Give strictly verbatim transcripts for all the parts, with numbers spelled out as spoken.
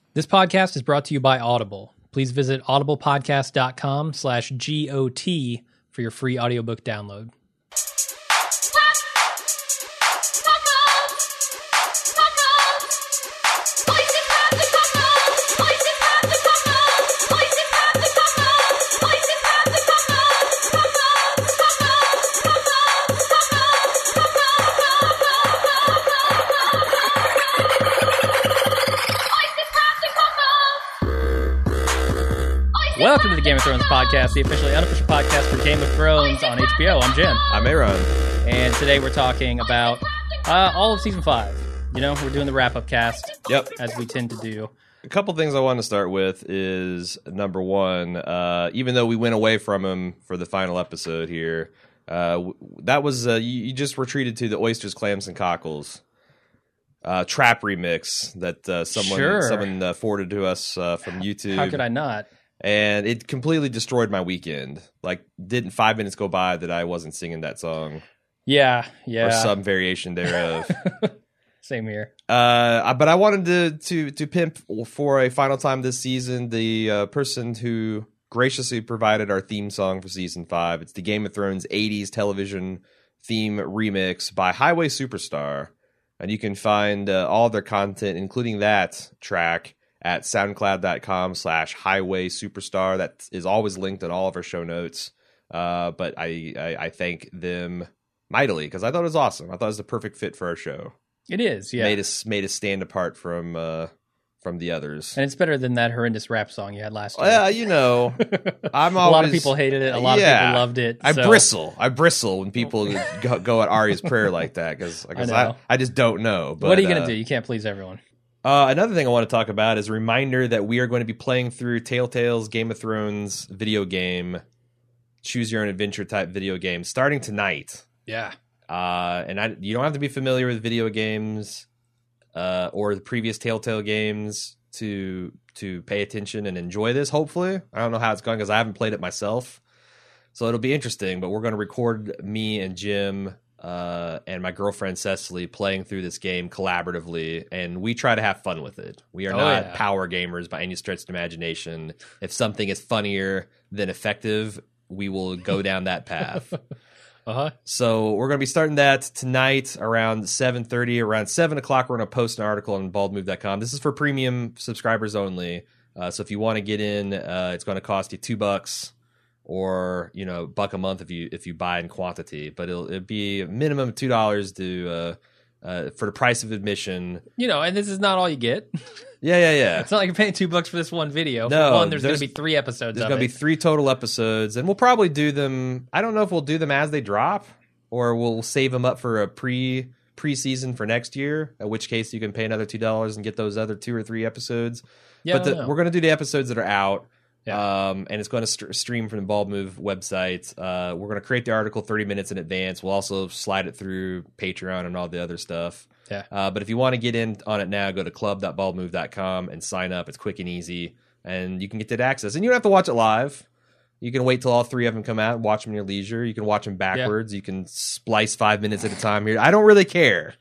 This podcast is brought to you by Audible. Please visit audiblepodcast.com slash G-O-T for your free audiobook download. Welcome to the Game of Thrones podcast, the officially unofficial podcast for Game of Thrones on H B O. I'm Jim. I'm Aaron. And today we're talking about uh, all of Season five. You know, we're doing the wrap-up cast. Yep. As we tend to do. A couple things I want to start with is, number one, uh, even though we went away from him for the final episode here, uh, w- that was, uh, you, you just were treated to the Oysters, Clams, and Cockles uh, trap remix that uh, someone, Sure. someone uh, forwarded to us uh, from YouTube. How could I not? And it completely destroyed my weekend. Like, didn't five minutes go by that I wasn't singing that song. Yeah, yeah. Or some variation thereof. Same here. Uh, but I wanted to, to, to pimp for a final time this season the uh, person who graciously provided our theme song for Season five. It's the Game of Thrones eighties television theme remix by Highway Superstar. And you can find uh, all their content, including that track, at soundcloud.com slash highway superstar. That is always linked in all of our show notes. Uh, but I, I, I thank them mightily because I thought it was awesome. I thought it was the perfect fit for our show. It is, yeah. Made us made us stand apart from uh, from the others. And it's better than that horrendous rap song you had last year. Yeah, you know, I'm always, a lot of people hated it. A lot yeah, of people loved it. I so. bristle. I bristle when people go, go at Arya's prayer like that because I, I, I, I just don't know. But, what are you going to uh, do? You can't please everyone. Uh, another thing I want to talk about is a reminder that we are going to be playing through Telltale's Game of Thrones video game, choose your own adventure type video game, starting tonight. Yeah. Uh, and I, you don't have to be familiar with video games uh, or the previous Telltale games to to pay attention and enjoy this, hopefully. I don't know how it's going because I haven't played it myself. So it'll be interesting, but we're going to record me and Jim Uh, and my girlfriend Cecily playing through this game collaboratively, and we try to have fun with it. We are oh, not yeah. power gamers by any stretch of the imagination. If something is funnier than effective, we will go down that path. Uh-huh. So we're going to be starting that tonight around seven thirty. Around seven o'clock, we're going to post an article on bald move dot com. This is for premium subscribers only. Uh, so if you want to get in, uh, it's going to cost you two bucks. Or, you know, buck a month if you if you buy in quantity, but it'll it'd be a minimum of two dollars to uh, uh, for the price of admission. You know, and this is not all you get. Yeah, yeah, yeah. It's not like you're paying two bucks for this one video. No, for one, there's, there's going to be three episodes. There's of going to it. be three total episodes, and we'll probably do them. I don't know if we'll do them as they drop, or we'll save them up for a pre preseason for next year. At which case, you can pay another two dollars and get those other two or three episodes. Yeah, but the, we're going to do the episodes that are out. Yeah. Um, and it's going to st- stream from the Bald Move website. Uh, we're going to create the article thirty minutes in advance. We'll also slide it through Patreon and all the other stuff. Yeah. Uh, but if you want to get in on it now, go to club dot bald move dot com and sign up. It's quick and easy, and you can get that access. And you don't have to watch it live. You can wait till all three of them come out and watch them in your leisure. You can watch them backwards. Yeah. You can splice five minutes at a time here. I don't really care.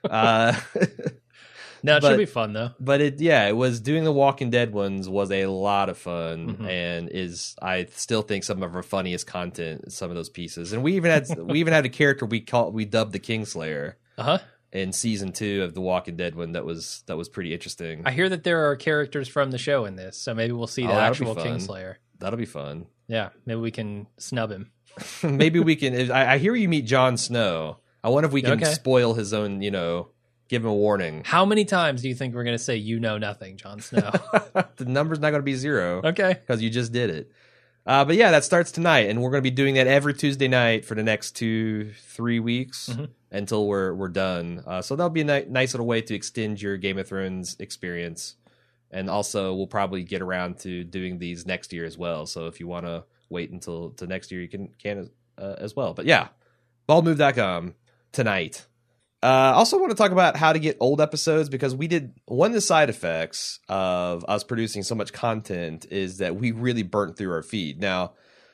uh No, it but, should be fun though. But it, yeah, it was doing the Walking Dead ones was a lot of fun, mm-hmm. and is I still think some of our funniest content. Some of those pieces, and we even had we even had a character we called we dubbed the Kingslayer. Uh huh. In season two of the Walking Dead one, that was that was pretty interesting. I hear that there are characters from the show in this, so maybe we'll see the oh, actual Kingslayer. That'll be fun. Yeah, maybe we can snub him. Maybe we can. I, I hear you meet Jon Snow. I wonder if we can okay. spoil his own, you know. Give him a warning. How many times do you think we're going to say you know nothing, Jon Snow? The number's not going to be zero. Okay. Because you just did it. Uh, but yeah, that starts tonight, and we're going to be doing that every Tuesday night for the next two, three weeks mm-hmm. until we're we're done. Uh, so that'll be a ni- nice little way to extend your Game of Thrones experience. And also, we'll probably get around to doing these next year as well. So if you want to wait until to next year, you can can uh, as well. But yeah, bald move dot com tonight. I uh, also want to talk about how to get old episodes, because we did one of the side effects of us producing so much content is that we really burnt through our feed. Now,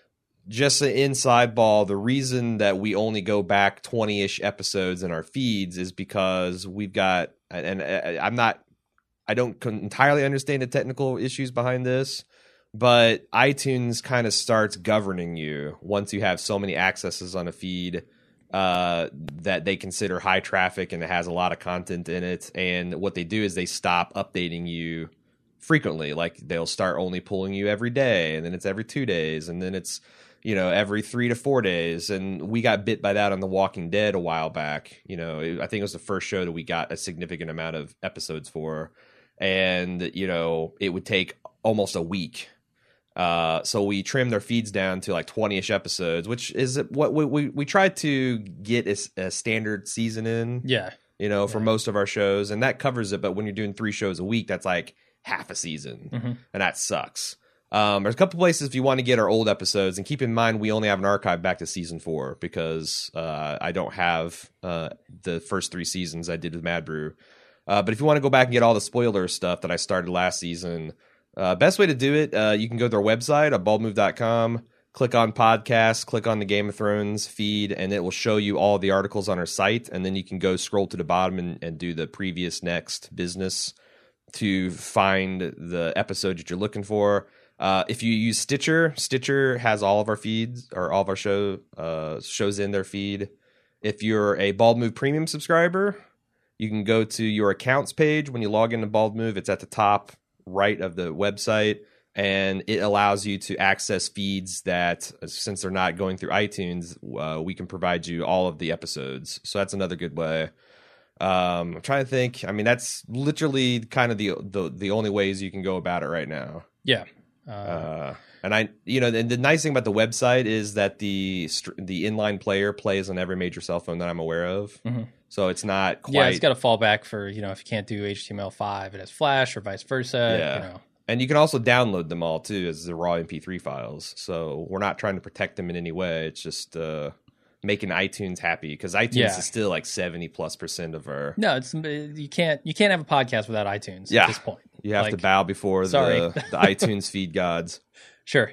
just an inside ball, the reason that we only go back twenty-ish episodes in our feeds is because we've got, and, and I'm not I don't entirely understand the technical issues behind this, but iTunes kind of starts governing you once you have so many accesses on a feed uh, that they consider high traffic and it has a lot of content in it. And what they do is they stop updating you frequently. Like they'll start only pulling you every day, and then it's every two days, and then it's, you know, every three to four days. And we got bit by that on The Walking Dead a while back. You know, it, I think it was the first show that we got a significant amount of episodes for. And, you know, it would take almost a week. Uh, so we trimmed their feeds down to like twenty-ish episodes, which is what we, we, we tried to get a, a standard season in. Yeah. You know, for yeah. most of our shows. And that covers it. But when you're doing three shows a week, that's like half a season. Mm-hmm. And that sucks. Um, there's a couple places if you want to get our old episodes, and keep in mind we only have an archive back to season four because uh, I don't have uh, the first three seasons I did with Mad Brew. Uh, but if you want to go back and get all the spoiler stuff that I started last season, uh, best way to do it, uh, you can go to their website at bald move dot com, click on podcasts, click on the Game of Thrones feed, and it will show you all the articles on our site. And then you can go scroll to the bottom and, and do the previous next business to find the episode that you're looking for. Uh, if you use Stitcher, Stitcher has all of our feeds or all of our show uh, shows in their feed. If you're a Bald Move Premium subscriber, you can go to your accounts page when you log into Bald Move. It's at the top right of the website, and it allows you to access feeds that, since they're not going through iTunes, uh, we can provide you all of the episodes. So that's another good way. Um, I'm trying to think. I mean, that's literally kind of the the, the only ways you can go about it right now. Yeah. Uh, uh, and I, you know, and the nice thing about the website is that the the inline player plays on every major cell phone that I'm aware of. Mm-hmm. So it's not quite. Yeah, it's got a fallback for, you know, if you can't do H T M L five, it has Flash or vice versa. Yeah. You know. And you can also download them all too as the raw M P three files. So we're not trying to protect them in any way. It's just uh, making iTunes happy, because iTunes yeah. is still like seventy plus percent of our. No, it's you can't you can't have a podcast without iTunes yeah. at this point. You have like, to bow before the, the iTunes feed gods. Sure.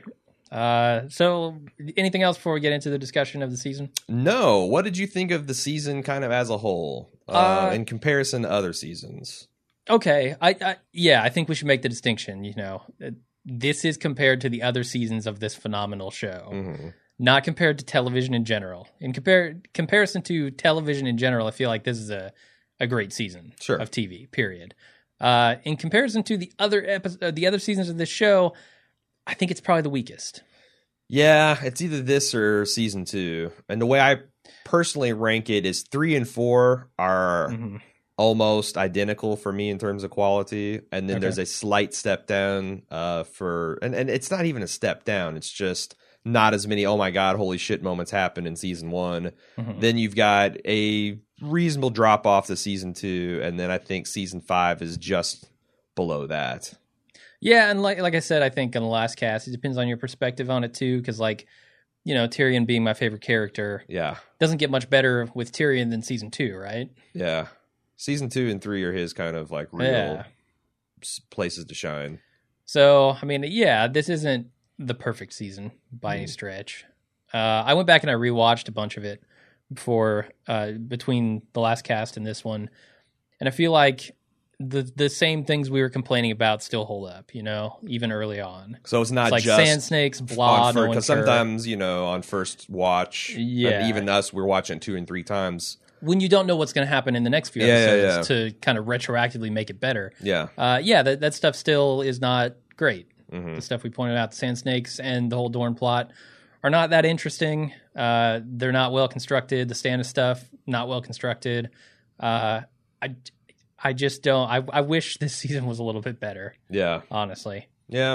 Uh, so anything else before we get into the discussion of the season? No. What did you think of the season kind of as a whole uh, uh, in comparison to other seasons? Okay. I, I yeah, I think we should make the distinction. You know, this is compared to the other seasons of this phenomenal show, mm-hmm. not compared to television in general. In compare comparison to television in general, I feel like this is a, a great season sure. of T V, period. Uh, in comparison to the other epi- the other seasons of this show, I think it's probably the weakest. Yeah, it's either this or season two. And the way I personally rank it is three and four are mm-hmm. almost identical for me in terms of quality. And then okay. there's a slight step down uh, for, and, and it's not even a step down. It's just not as many, oh my God, holy shit moments happen in season one. Mm-hmm. Then you've got a reasonable drop off to season two. And then I think season five is just below that. Yeah, and like like I said, I think on the last cast, it depends on your perspective on it too, because like, you know, Tyrion being my favorite character, yeah, doesn't get much better with Tyrion than season two, right? Yeah, season two and three are his kind of like real yeah. places to shine. So, I mean, yeah, this isn't the perfect season by mm. any stretch. Uh, I went back and I rewatched a bunch of it before, uh, between the last cast and this one, and I feel like the the same things we were complaining about still hold up, you know, even early on. So it's not it's like just sand snakes, blah, because no sometimes, you know, on first watch, yeah, and even us, we're watching two and three times when you don't know what's going to happen in the next few yeah, episodes yeah, yeah. to kind of retroactively make it better. Yeah, uh, yeah, that that stuff still is not great. Mm-hmm. The stuff we pointed out, the sand snakes and the whole Dorne plot, are not that interesting. Uh, they're not well constructed. The Stannis stuff, not well constructed. Uh, I. I just don't. I I wish this season was a little bit better. Yeah, honestly. Yeah.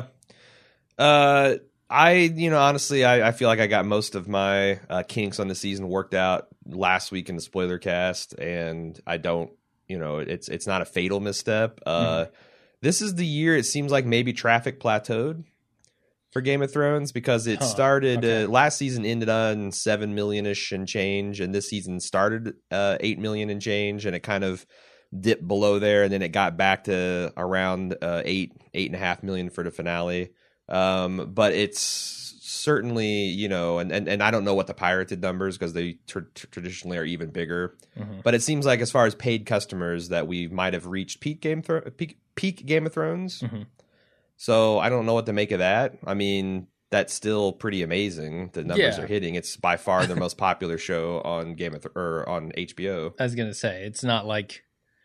Uh, I you know honestly, I, I feel like I got most of my uh, kinks on the season worked out last week in the spoiler cast, and I don't. You know, it's it's not a fatal misstep. Uh, mm-hmm. This is the year it seems like maybe traffic plateaued for Game of Thrones, because it huh, started okay. uh, last season ended on seven million ish and change, and this season started uh, eight million and change, and it kind of dipped below there, and then it got back to around uh, eight, eight and a half million for the finale. Um, but it's certainly, you know, and, and, and I don't know what the pirated numbers, because they tr- tr- traditionally are even bigger. Mm-hmm. But it seems like as far as paid customers that we might have reached peak Game Thro- peak, peak Game of Thrones. Mm-hmm. So I don't know what to make of that. I mean, that's still pretty amazing. The numbers Yeah. are hitting. It's by far their most popular show on Game of Th- or on H B O. I was gonna say, it's not like,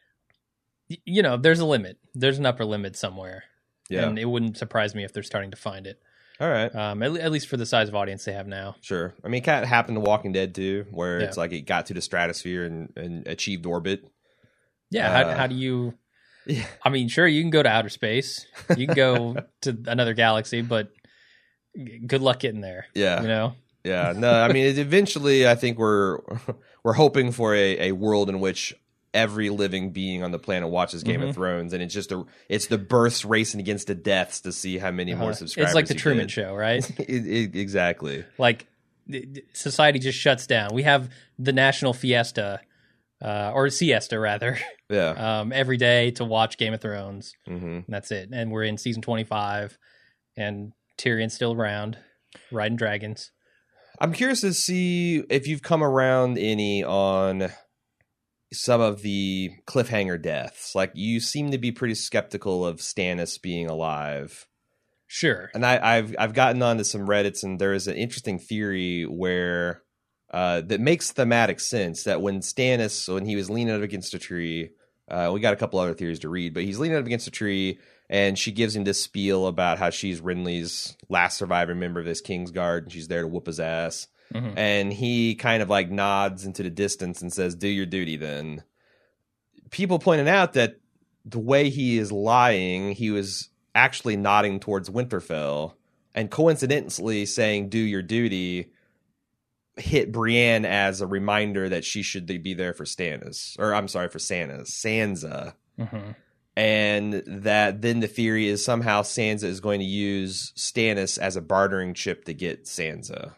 you know, there's a limit. There's an upper limit somewhere. Yeah. And it wouldn't surprise me if they're starting to find it. All right. Um, at, at least for the size of audience they have now. Sure. I mean, it kind of happened to Walking Dead too, where yeah. it's like it got to the stratosphere and, and achieved orbit. Yeah. Uh, how, how do you? Yeah. I mean, sure, you can go to outer space, you can go to another galaxy, but good luck getting there. Yeah. You know. Yeah. No, I mean, eventually, I think we're we're hoping for a, a world in which every living being on the planet watches Game mm-hmm. of Thrones, and it's just a it's the births racing against the deaths to see how many uh-huh. more subscribers. It's like the Truman get. Show, right? it, it, exactly. Like society just shuts down. We have the national fiesta, uh, or siesta rather, yeah, um, every day to watch Game of Thrones. Mm-hmm. And that's it. And we're in season twenty-five, and Tyrion's still around, riding dragons. I'm curious to see if you've come around any on some of the cliffhanger deaths. Like, you seem to be pretty skeptical of Stannis being alive. Sure. And I, I've I've gotten onto some Reddits, and there is an interesting theory where uh, that makes thematic sense, that when Stannis, when he was leaning up against a tree, uh, we got a couple other theories to read, but he's leaning up against a tree, and she gives him this spiel about how she's Renly's last surviving member of this Kingsguard, and she's there to whoop his ass. Mm-hmm. And he kind of like nods into the distance and says, "Do your duty then." People pointed out that the way he is lying, he was actually nodding towards Winterfell, and coincidentally saying "do your duty" hit Brienne as a reminder that she should be there for Stannis, or I'm sorry, for Sansa, Sansa. Mm-hmm. And that then the theory is somehow Sansa is going to use Stannis as a bartering chip to get Sansa.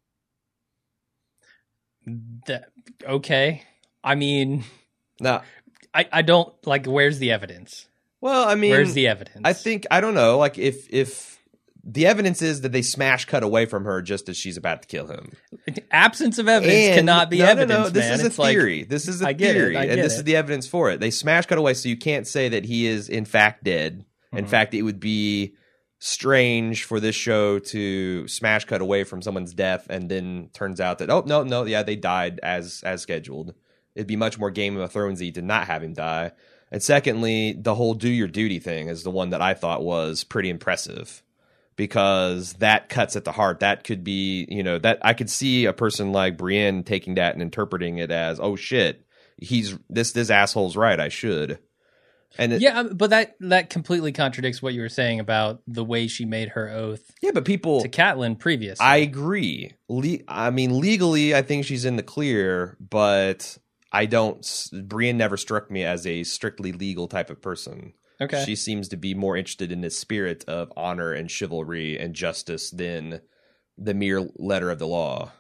That, okay. I mean, no, I, I don't like, where's the evidence? Well, I mean, where's the evidence? I think, I don't know, like if, if the evidence is that they smash cut away from her just as she's about to kill him. Absence of evidence and, cannot be no, evidence, no, no, this man. is a it's theory. Like, this is a I get theory. It, I get and this it. is the evidence for it. They smash cut away, so you can't say that he is in fact dead. Mm-hmm. In fact, it would be strange for this show to smash cut away from someone's death and then turns out that, oh, no, no, yeah, they died as as scheduled. It'd be much more Game of Thronesy to not have him die. And secondly, the whole do your duty thing is the one that I thought was pretty impressive, because that cuts at the heart. That could be, you know, that I could see a person like Brienne taking that and interpreting it as, oh shit, he's this this asshole's right, I should. And it, yeah, but that that completely contradicts what you were saying about the way she made her oath. Yeah, but people to Catelyn previously. I agree. Le- I mean, legally, I think she's in the clear, but I don't. Brienne never struck me as a strictly legal type of person. Okay, she seems to be more interested in the spirit of honor and chivalry and justice than the mere letter of the law.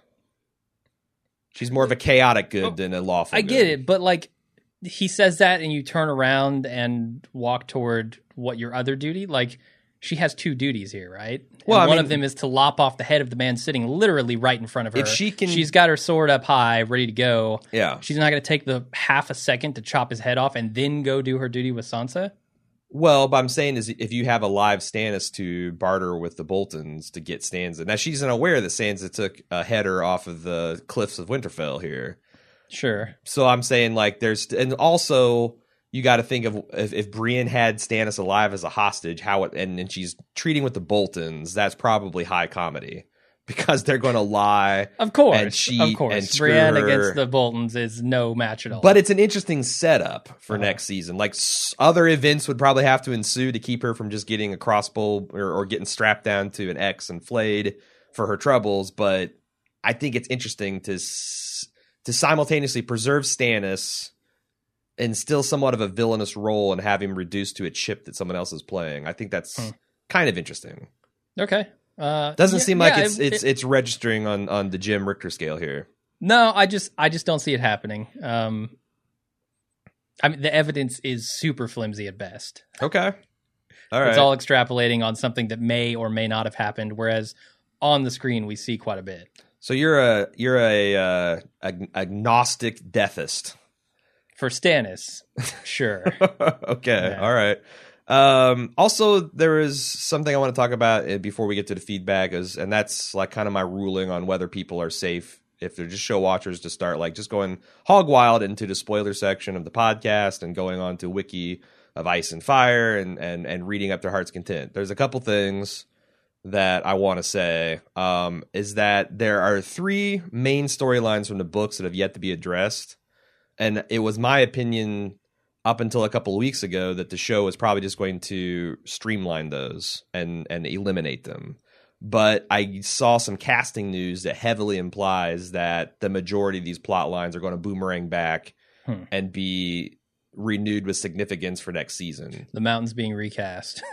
She's more of a chaotic good oh, than a lawful. I good. get it, but like. He says that and you turn around and walk toward what your other duty, like she has two duties here, right? Well, and I one mean, of them is to lop off the head of the man sitting literally right in front of her. If she can, she's got her sword up high, ready to go. Yeah. She's not going to take the half a second to chop his head off and then go do her duty with Sansa. Well, but I'm saying is if you have a live Stannis to barter with the Boltons to get Sansa. Now, she's unaware that Sansa took a header off of the cliffs of Winterfell here. Sure. So I'm saying, like, there's, and also you got to think of if, if Brienne had Stannis alive as a hostage, how it, and, and she's treating with the Boltons, that's probably high comedy because they're going to lie, of course, and cheat, of course. And screw Brienne her. against the Boltons is no match at all. But it's an interesting setup for uh-huh. next season. Like s- other events would probably have to ensue to keep her from just getting a crossbow or, or getting strapped down to an X and flayed for her troubles. But I think it's interesting to. S- to simultaneously preserve Stannis and still somewhat of a villainous role and have him reduced to a chip that someone else is playing. I think that's hmm. kind of interesting. Okay. Uh, Doesn't yeah, seem like yeah, it's it, it's it, it's registering on, on the Jim Richter scale here. No, I just I just don't see it happening. Um, I mean, the evidence is super flimsy at best. Okay. All right. It's all extrapolating on something that may or may not have happened, whereas on the screen we see quite a bit. So you're a you're a uh, ag- agnostic deathist. For Stannis, sure. Okay, Yeah. all right. Um, also, there is something I want to talk about uh, before we get to the feedback, is, and that's like kind of my ruling on whether people are safe if they're just show watchers to start like just going hog wild into the spoiler section of the podcast and going on to Wiki of Ice and Fire and and and reading up their heart's content. There's a couple things that I want to say, um, is that there are three main storylines from the books that have yet to be addressed. And it was my opinion up until a couple of weeks ago that the show was probably just going to streamline those and, and eliminate them. But I saw some casting news that heavily implies that the majority of these plot lines are going to boomerang back hmm. and be renewed with significance for next season. The mountains being recast.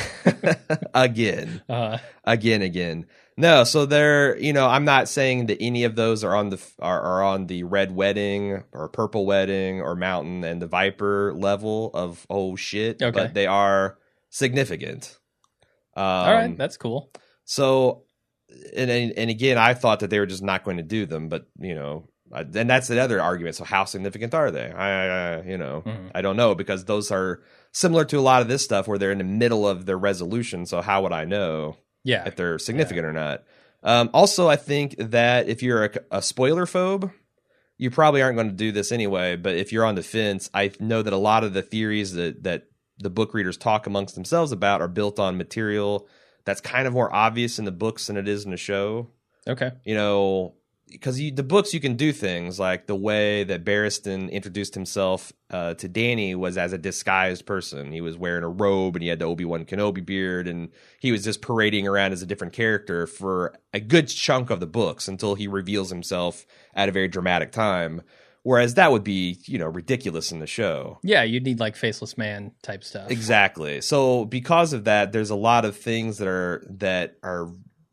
again. Uh-huh. Again, again. No, so they're, you know, I'm not saying that any of those are on the are, are on the Red Wedding or Purple Wedding or Mountain and the Viper level of oh shit, okay. but they are significant. Um, All right, that's cool. So, and and again, I thought that they were just not going to do them, but you know, and that's the other argument. So, how significant are they? I, I you know, mm-hmm. I don't know, because those are similar to a lot of this stuff where they're in the middle of their resolution. So, how would I know? Yeah, if they're significant yeah. or not. Um, also, I think that if you're a, a spoiler phobe, you probably aren't going to do this anyway. But if you're on the fence, I know that a lot of the theories that that the book readers talk amongst themselves about are built on material that's kind of more obvious in the books than it is in the show. Okay, you know, because the books you can do things like the way that Barristan introduced himself uh, to Dany was as a disguised person. He was wearing a robe and he had the Obi-Wan Kenobi beard, and he was just parading around as a different character for a good chunk of the books until he reveals himself at a very dramatic time. Whereas that would be, you know, ridiculous in the show. Yeah, you'd need like Faceless Man type stuff. Exactly. So because of that, there's a lot of things that are that are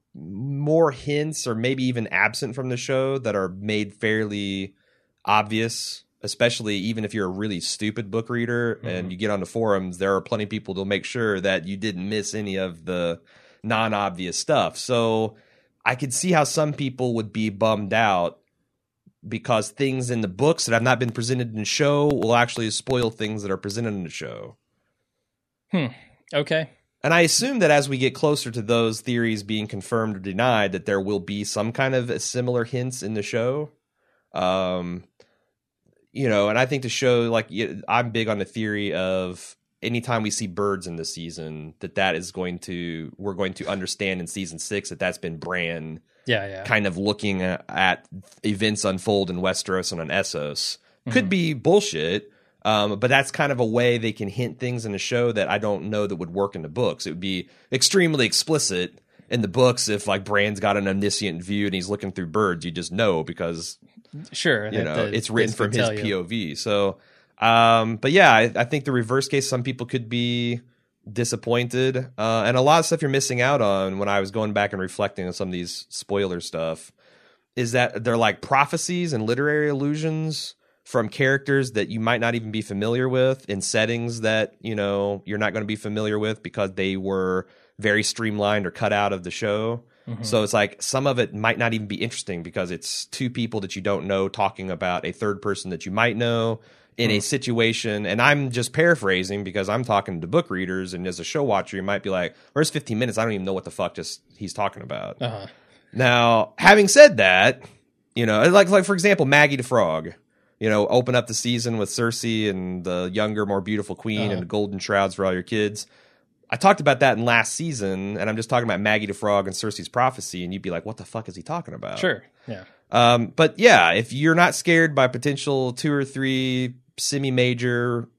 more hints or maybe even absent from the show that are made fairly obvious, especially even if you're a really stupid book reader mm-hmm. and you get on the forums, there are plenty of people to make sure that you didn't miss any of the non-obvious stuff. So I could see how some people would be bummed out because things in the books that have not been presented in the show will actually spoil things that are presented in the show. Hmm. Okay. And I assume that as we get closer to those theories being confirmed or denied, that there will be some kind of similar hints in the show. Um, you know, and I think the show, like, I'm big on the theory of anytime we see birds in the season, that that is going to, we're going to understand in season six that that's been Bran yeah, yeah. kind of looking at, at events unfold in Westeros and on Essos. Mm-hmm. Could be bullshit. Um, but that's kind of a way they can hint things in the show that I don't know that would work in the books. It would be extremely explicit in the books if like Bran's got an omniscient view and he's looking through birds. You just know because sure, you know the, it's written from his P O V. So, um, but yeah, I, I think the reverse case, some people could be disappointed, uh, and a lot of stuff you're missing out on. When I was going back and reflecting on some of these spoiler stuff, is that they're like prophecies and literary allusions from characters that you might not even be familiar with in settings that, you know, you're not going to be familiar with because they were very streamlined or cut out of the show. Mm-hmm. So it's like some of it might not even be interesting because it's two people that you don't know talking about a third person that you might know in mm-hmm. a situation. And I'm just paraphrasing because I'm talking to book readers, and as a show watcher, you might be like, where's fifteen minutes? I don't even know what the fuck just he's talking about. Uh-huh. Now, having said that, you know, like, like for example, Maggie the Frog. You know, open up the season with Cersei and the younger, more beautiful queen uh-huh. and the golden shrouds for all your kids. I talked about that in last season, and I'm just talking about Maggie the Frog and Cersei's prophecy, and you'd be like, what the fuck is he talking about? Sure, yeah. Um, but yeah, if you're not scared by potential two or three semi-major,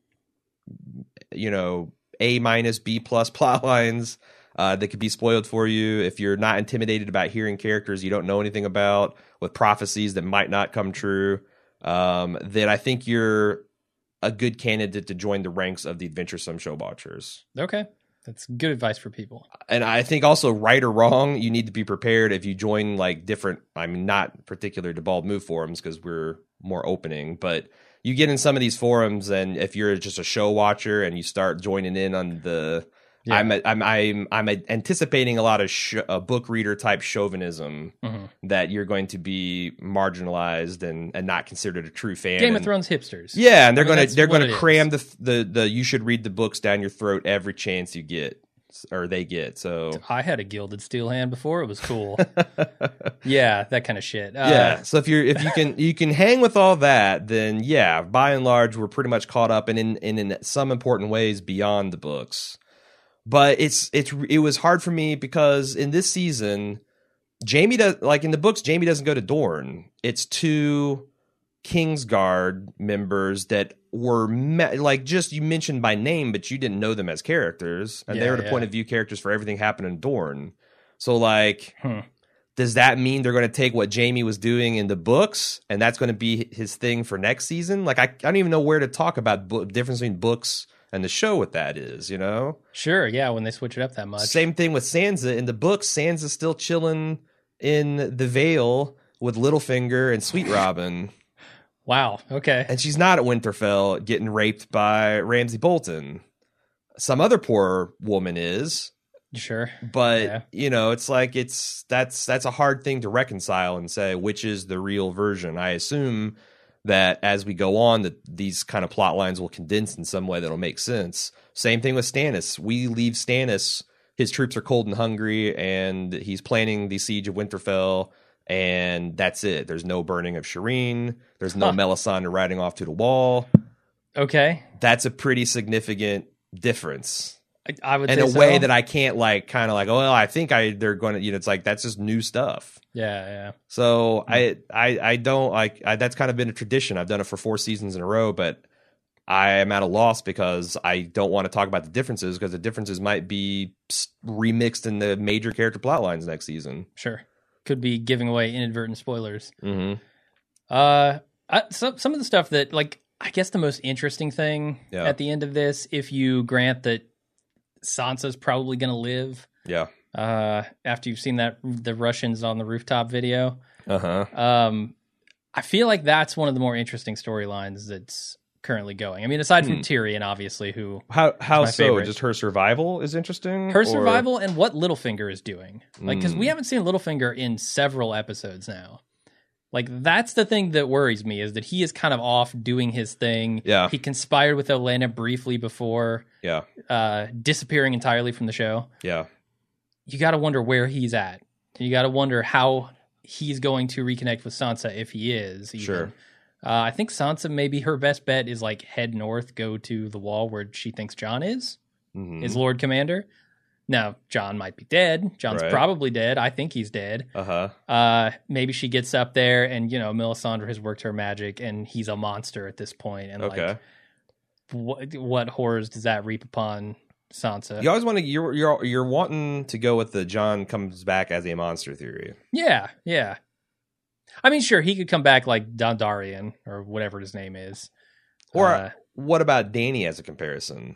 you know, A minus, B plus plot lines uh, that could be spoiled for you, if you're not intimidated about hearing characters you don't know anything about with prophecies that might not come true, um, then I think you're a good candidate to join the ranks of the adventuresome show watchers. Okay. That's good advice for people. And I think also, right or wrong, you need to be prepared if you join like different, I mean, not particular to Bald Move forums because we're more opening, but you get in some of these forums, and if you're just a show watcher and you start joining in on the Yeah. I'm, a, I'm I'm I'm anticipating a lot of sh- a book reader type chauvinism Mm-hmm. that you're going to be marginalized and, and not considered a true fan. Game and, of Thrones hipsters. Yeah, and they're I mean, gonna that's they're what gonna it cram is. the the the you should read the books down your throat every chance you get or they get. So I had a gilded steel hand before. It was cool. Yeah, that kind of shit. Uh, yeah, so if you're if you can you can hang with all that, then yeah, by and large we're pretty much caught up and in in, in some important ways beyond the books. But it's it's it was hard for me because in this season, Jamie does like in the books, Jamie doesn't go to Dorne. It's two Kingsguard members that were me- like just you mentioned by name, but you didn't know them as characters, and Yeah, they were the yeah. point of view characters for everything happening in Dorne. So like, Hmm. does that mean they're going to take what Jamie was doing in the books and that's going to be his thing for next season? Like, I, I don't even know where to talk about the difference between books and the show. What that is, you know? Sure, yeah, when they switch it up that much. Same thing with Sansa. In the books, Sansa's still chilling in the Vale with Littlefinger and Sweet Robin. Wow, okay. And she's not at Winterfell getting raped by Ramsay Bolton. Some other poor woman is, Sure. but Yeah. you know, it's like it's that's that's a hard thing to reconcile and say which is the real version. I assume that as we go on, that these kind of plot lines will condense in some way that'll make sense. Same thing with Stannis. We leave Stannis; his troops are cold and hungry, and he's planning the siege of Winterfell. And that's it. There's no burning of Shireen. There's no Huh. Melisandre riding off to the wall. Okay. That's a pretty significant difference. I, I would In say a so. way that I can't like kind of like, oh, well, I think I they're going to, you know, it's like that's just new stuff. Yeah, yeah. So I, I, I don't like I, that's kind of been a tradition. I've done it for four seasons in a row, but I am at a loss because I don't want to talk about the differences because the differences might be s- remixed in the major character plot lines next season. Sure. Could be giving away inadvertent spoilers. Mm-hmm. Uh, I, some some of the stuff that, like, I guess the most interesting thing Yeah. at the end of this, if you grant that Sansa's probably going to live, Yeah. uh, after you've seen that the Russians on the rooftop video, Uh huh. um, I feel like that's one of the more interesting storylines that's currently going. I mean, aside from Hmm. Tyrion, obviously, who How how my so? favorite. Just her survival is interesting. her or- survival and what Littlefinger is doing. Like, because we Mm. haven't seen Littlefinger in several episodes now. Like, that's the thing that worries me, is that he is kind of off doing his thing. Yeah. He conspired with Olenna briefly before Yeah. uh, disappearing entirely from the show. Yeah. You got to wonder where he's at. You got to wonder how he's going to reconnect with Sansa, if he is. Even. Sure. Uh, I think Sansa, maybe her best bet is, like, head north, go to the wall where she thinks Jon is. Mhm. Is Lord Commander. Now, John might be dead. John's Right. probably dead. I think he's dead. Uh-huh. Uh, maybe she gets up there and, you know, Melisandre has worked her magic and he's a monster at this point. And, Okay. like, what, what horrors does that reap upon Sansa? You always want to you're you're you're wanting to go with the John comes back as a monster theory. Yeah, yeah. I mean, sure, he could come back like Dondarrion or whatever his name is. Or Uh, what about Dany as a comparison?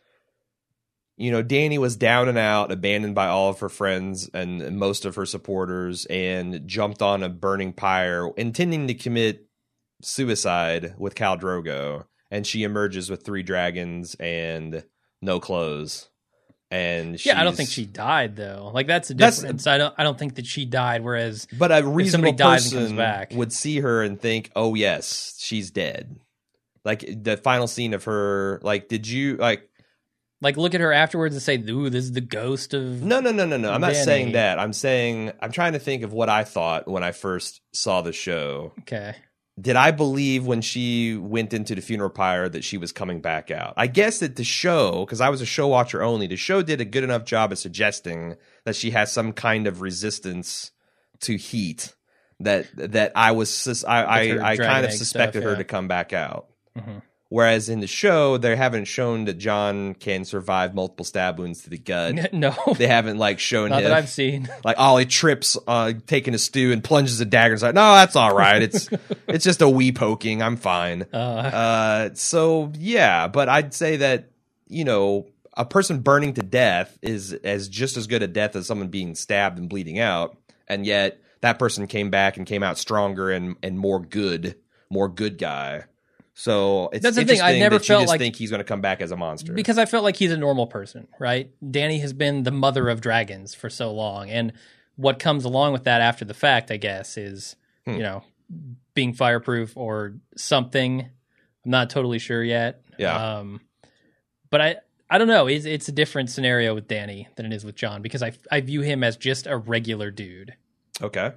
You know, Dany was down and out, abandoned by all of her friends and most of her supporters, and jumped on a burning pyre, intending to commit suicide with Khal Drogo. And she emerges with three dragons and no clothes. And yeah, I don't she's- think she died though. Like, that's a That's- difference. I don't. I don't think that she died. Whereas, But a reasonable dies and comes person back. would see her and think, "Oh yes, she's dead." Like the final scene of her, like, did you like? like, look at her afterwards and say, "Ooh, this is the ghost of." No, no, no, no, no. I'm not Dany. saying that. I'm saying I'm trying to think of what I thought when I first saw the show. Okay. Did I believe when she went into the funeral pyre that she was coming back out? I guess that the show, because I was a show watcher only, the show did a good enough job of suggesting that she has some kind of resistance to heat. That that I was sus- I I, With her I dragon kind of egg suspected stuff, her yeah. to come back out. hmm Whereas in the show, they haven't shown that John can survive multiple stab wounds to the gut. No, They haven't like shown not him. that I've seen. Like Ollie trips, uh, taking a stew and plunges a dagger. It's like, no, that's all right. It's it's just a wee poking. I'm fine. Uh, Uh, so yeah, but I'd say that you know a person burning to death is as just as good a death as someone being stabbed and bleeding out, and yet that person came back and came out stronger and and more good, more good guy. So it's That's the thing. I interesting never that you felt just like- think he's going to come back as a monster. Because I felt like he's a normal person, right? Dany has been the mother of dragons for so long. And what comes along with that after the fact, I guess, is, Hmm. you know, being fireproof or something. I'm not totally sure yet. Yeah. Um, but I, I don't know. It's, it's a different scenario with Dany than it is with Jon because I, I view him as just a regular dude. Okay.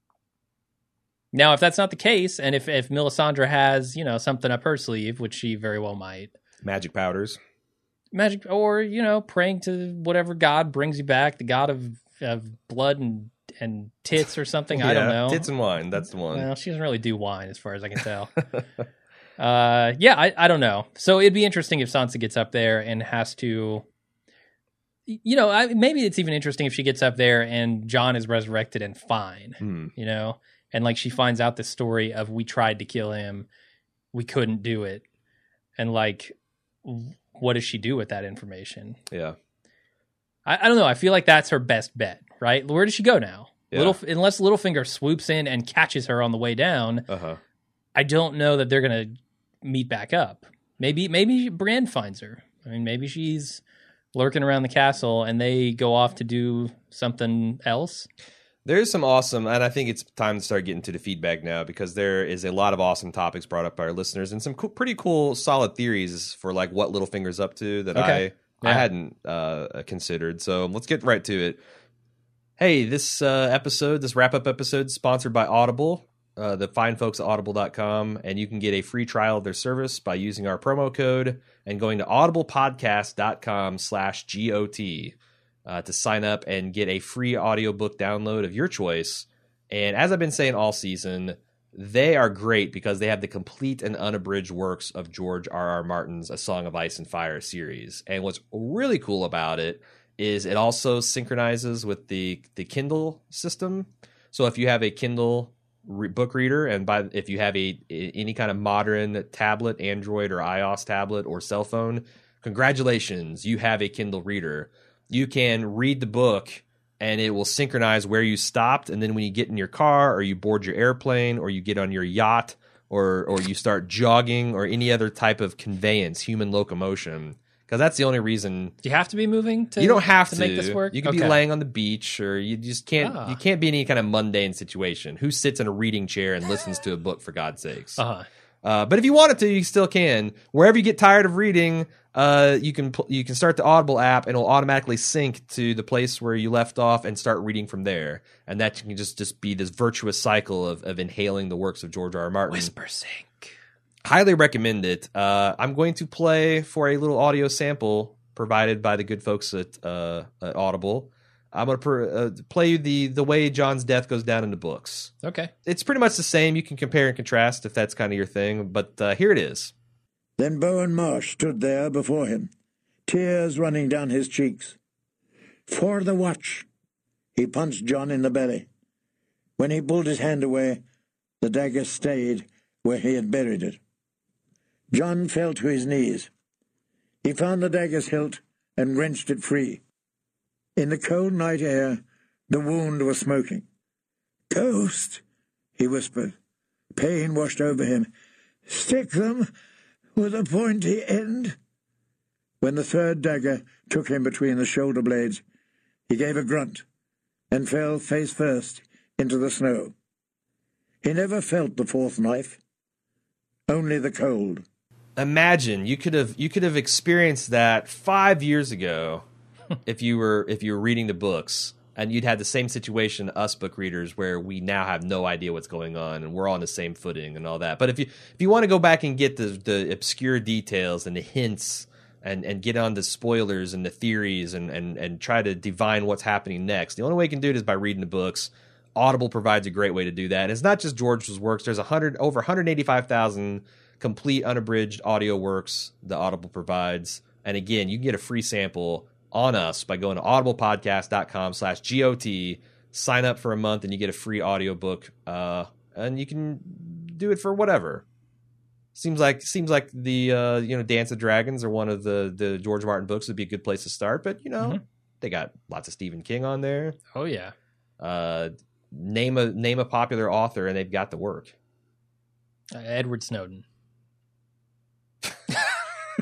Now, if that's not the case, and if, if Melisandre has, you know, something up her sleeve, which she very well might, Magic powders. magic, or, you know, praying to whatever god brings you back, the god of, of blood and, and tits or something. I don't Yeah, know. Tits and wine. That's the one. Well, she doesn't really do wine as far as I can tell. uh, yeah, I, I don't know. So it'd be interesting if Sansa gets up there and has to, you know, I, maybe it's even interesting if she gets up there and Jon is resurrected and fine, Hmm. you know? And like she finds out the story of we tried to kill him, we couldn't do it. And like, what does she do with that information? Yeah. I, I don't know. I feel like that's her best bet, right? Where does she go now? Yeah. Little, unless Littlefinger swoops in and catches her on the way down, Uh-huh. I don't know that they're going to meet back up. Maybe maybe Brienne finds her. I mean, maybe she's lurking around the castle and they go off to do something else. There's some awesome, and I think it's time to start getting to the feedback now because there is a lot of awesome topics brought up by our listeners and some co- pretty cool, solid theories for like what Littlefinger's up to that Okay. I I Yeah. hadn't uh, considered. So let's get right to it. Hey, this uh, episode, this wrap up episode, is sponsored by Audible, uh, the fine folks at audible dot com, and you can get a free trial of their service by using our promo code and going to audiblepodcast dot com slash G O T. Uh, to sign up and get a free audiobook download of your choice. And as I've been saying all season, they are great because they have the complete and unabridged works of George R. R. Martin's A Song of Ice and Fire series. And what's really cool about it is it also synchronizes with the, the Kindle system. So if you have a Kindle re- book reader, and by if you have a any kind of modern tablet, Android or iOS tablet or cell phone, congratulations, you have a Kindle reader. You can read the book and it will synchronize where you stopped. And then when you get in your car or you board your airplane or you get on your yacht or or you start jogging or any other type of conveyance, human locomotion, because that's the only reason. Do you have to be moving to You don't have to, to, make this work? You can Okay. be laying on the beach or you just can't. Ah. You can't be in any kind of mundane situation. Who sits in a reading chair and listens to a book, for God's sakes? Uh-huh. Uh, but if you wanted to, you still can. Wherever you get tired of reading, uh, you can pl- you can start the Audible app, and it'll automatically sync to the place where you left off and start reading from there. And that can just, just be this virtuous cycle of, of inhaling the works of George R. R. Martin. Whisper sync. Highly recommend it. Uh, I'm going to play for a little audio sample provided by the good folks at, uh, at Audible. I'm going to per, uh, play you the, the way John's death goes down in the books. Okay. It's pretty much the same. You can compare and contrast if that's kind of your thing, but uh, here it is. Then Bowen Marsh stood there before him, tears running down his cheeks. For the watch, he punched John in the belly. When he pulled his hand away, the dagger stayed where he had buried it. John fell to his knees. He found the dagger's hilt and wrenched it free. In the cold night air, the wound was smoking. "Ghost," he whispered. Pain washed over him. "Stick them with a pointy end." When the third dagger took him between the shoulder blades, he gave a grunt and fell face first into the snow. He never felt the fourth knife, only the cold. Imagine you could have you could have experienced that five years ago if you were if you were reading the books, and you'd had the same situation, us book readers, where we now have no idea what's going on and we're on the same footing and all that. But if you if you want to go back and get the the obscure details and the hints and and get on the spoilers and the theories and and and try to divine what's happening next, the only way you can do it is by reading the books. Audible provides a great way to do that. And it's not just George's works. There's a hundred over one hundred eighty-five thousand complete unabridged audio works that Audible provides. And again, you can get a free sample on us by going to audiblepodcast dot com slash G O T, sign up for a month, and you get a free audiobook. Uh, and you can do it for whatever. Seems like seems like the uh, you know Dance of Dragons or one of the, the George Martin books would be a good place to start. But you know, Mhm. they got lots of Stephen King on there. Oh, yeah. Uh, name a name a popular author, and they've got the work. Uh, Edward Snowden.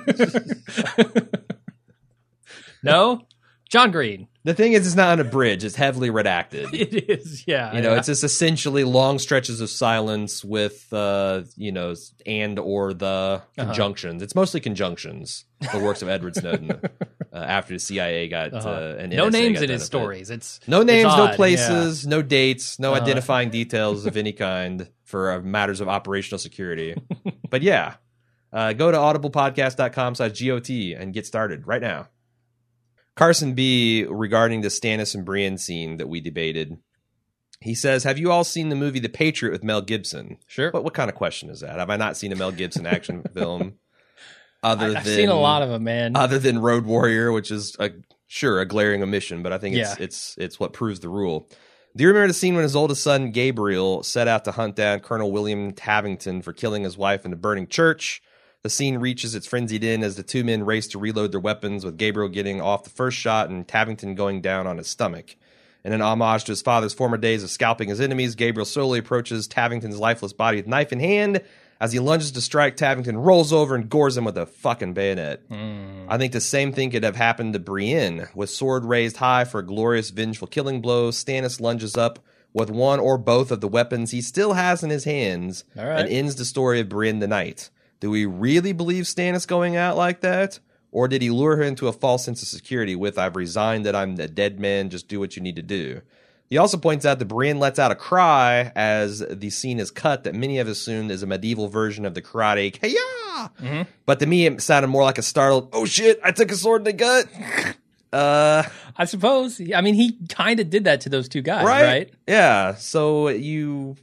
No, John Green. The thing is, it's not on a bridge. It's heavily redacted. It is, yeah. You know, yeah. it's just essentially long stretches of silence with, uh, you know, and or the conjunctions. Uh-huh. It's mostly conjunctions. The works of Edward Snowden uh, after the C I A got uh-huh. uh, and no N S A names got in his benefit. stories. It's no names, it's no odd, places, yeah. no dates, no uh-huh. identifying details of any kind for uh, matters of operational security. But yeah, uh, go to audiblepodcast dot com slash G O T and get started right now. Carson B, regarding the Stannis and Brienne scene that we debated, he says, have you all seen the movie The Patriot with Mel Gibson? Sure. What, what kind of question is that? Have I not seen a Mel Gibson action film? Other I've than, seen a lot of them, man. Other than Road Warrior, which is, a, sure, a glaring omission, but I think it's, yeah. it's, it's what proves the rule. Do you remember the scene when his oldest son, Gabriel, set out to hunt down Colonel William Tavington for killing his wife in a burning church? The scene reaches its frenzied end as the two men race to reload their weapons, with Gabriel getting off the first shot and Tavington going down on his stomach. In an homage to his father's former days of scalping his enemies, Gabriel slowly approaches Tavington's lifeless body with knife in hand. As he lunges to strike, Tavington rolls over and gores him with a fucking bayonet. Mm. I think the same thing could have happened to Brienne. With sword raised high for a glorious, vengeful killing blow, Stannis lunges up with one or both of the weapons he still has in his hands All right. and ends the story of Brienne the Knight. Do we really believe Stannis going out like that? Or did he lure her into a false sense of security with, I've resigned that I'm a dead man, just do what you need to do? He also points out that Brienne lets out a cry as the scene is cut that many have assumed is a medieval version of the karate Hi-ya! Mm-hmm. But to me, it sounded more like a startled, oh shit, I took a sword in the gut. Uh, I suppose. I mean, he kind of did that to those two guys, right? right? Yeah, so you...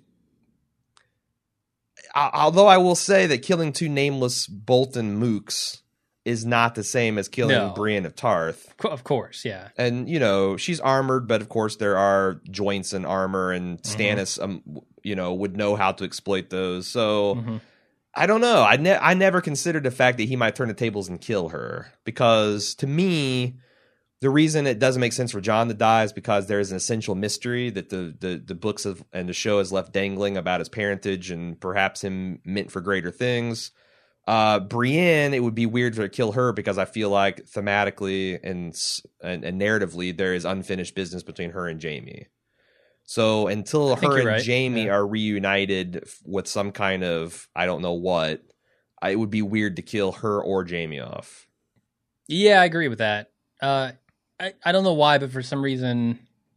Although I will say that killing two nameless Bolton mooks is not the same as killing no. Brienne of Tarth. Of course, yeah. And, you know, she's armored, but of course there are joints in armor, and Stannis, mm-hmm. um, you know, would know how to exploit those. So, mm-hmm. I don't know. I, ne- I never considered the fact that he might turn the tables and kill her. Because, to me, the reason it doesn't make sense for Jon to die is because there is an essential mystery that the, the, the books have, and the show has left dangling about his parentage and perhaps him meant for greater things. Uh, Brienne, it would be weird to kill her because I feel like thematically and, and and narratively there is unfinished business between her and Jaime. So until her and right. Jaime yeah. are reunited with some kind of, I don't know what, I, it would be weird to kill her or Jaime off. Yeah, I agree with that. Uh, I, I don't know why, but for some reason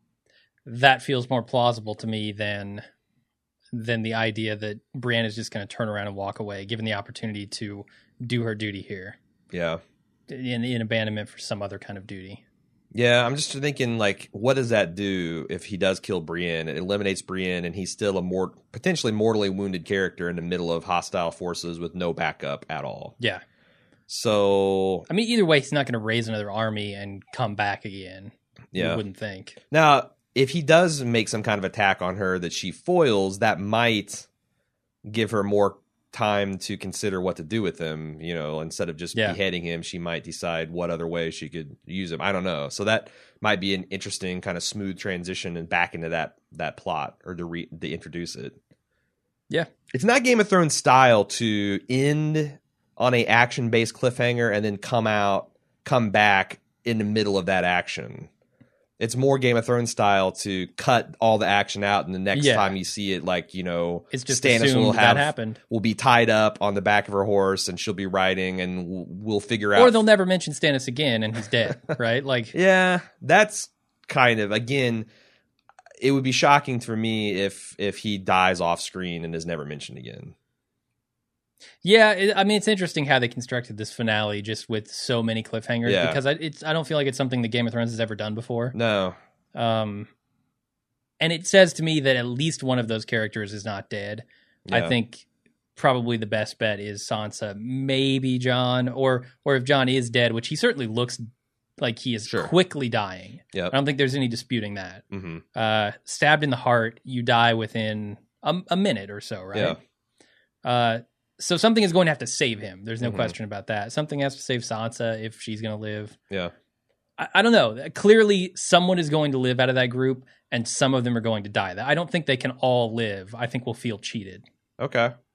that feels more plausible to me than... than the idea that Brienne is just going to turn around and walk away, given the opportunity to do her duty here. Yeah. In, in abandonment for some other kind of duty. Yeah, I'm just thinking, like, what does that do if he does kill Brienne? It eliminates Brienne, and he's still a more potentially mortally wounded character in the middle of hostile forces with no backup at all. Yeah. So... I mean, either way, he's not going to raise another army and come back again. Yeah. You wouldn't think. Now... if he does make some kind of attack on her that she foils, that might give her more time to consider what to do with him. You know, instead of just yeah. beheading him, she might decide what other way she could use him. I don't know. So that might be an interesting kind of smooth transition and back into that that plot, or to, re- to introduce it. Yeah. It's not Game of Thrones style to end on a action-based cliffhanger and then come out, come back in the middle of that action. It's more Game of Thrones style to cut all the action out, and the next yeah. time you see it, like, you know, it's just Stannis will have that happened. will be tied up on the back of her horse, and she'll be riding, and we'll, we'll figure out. Or they'll never mention Stannis again, and he's dead, right? Like, yeah, that's kind of again. It would be shocking for me if if he dies off screen and is never mentioned again. Yeah, it, I mean, it's interesting how they constructed this finale just with so many cliffhangers, yeah. because I, it's I don't feel like it's something that Game of Thrones has ever done before. No. Um, and it says to me that at least one of those characters is not dead. Yeah. I think probably the best bet is Sansa, maybe Jon, or or if Jon is dead, which he certainly looks like he is sure. quickly dying. Yep. I don't think there's any disputing that. Mm-hmm. Uh, stabbed in the heart, you die within a, a minute or so, right? Yeah. Uh, so something is going to have to save him. There's no mm-hmm. question about that. Something has to save Sansa if she's going to live. Yeah. I, I don't know. Clearly, someone is going to live out of that group, and some of them are going to die. I don't think they can all live. I think we'll feel cheated. Okay.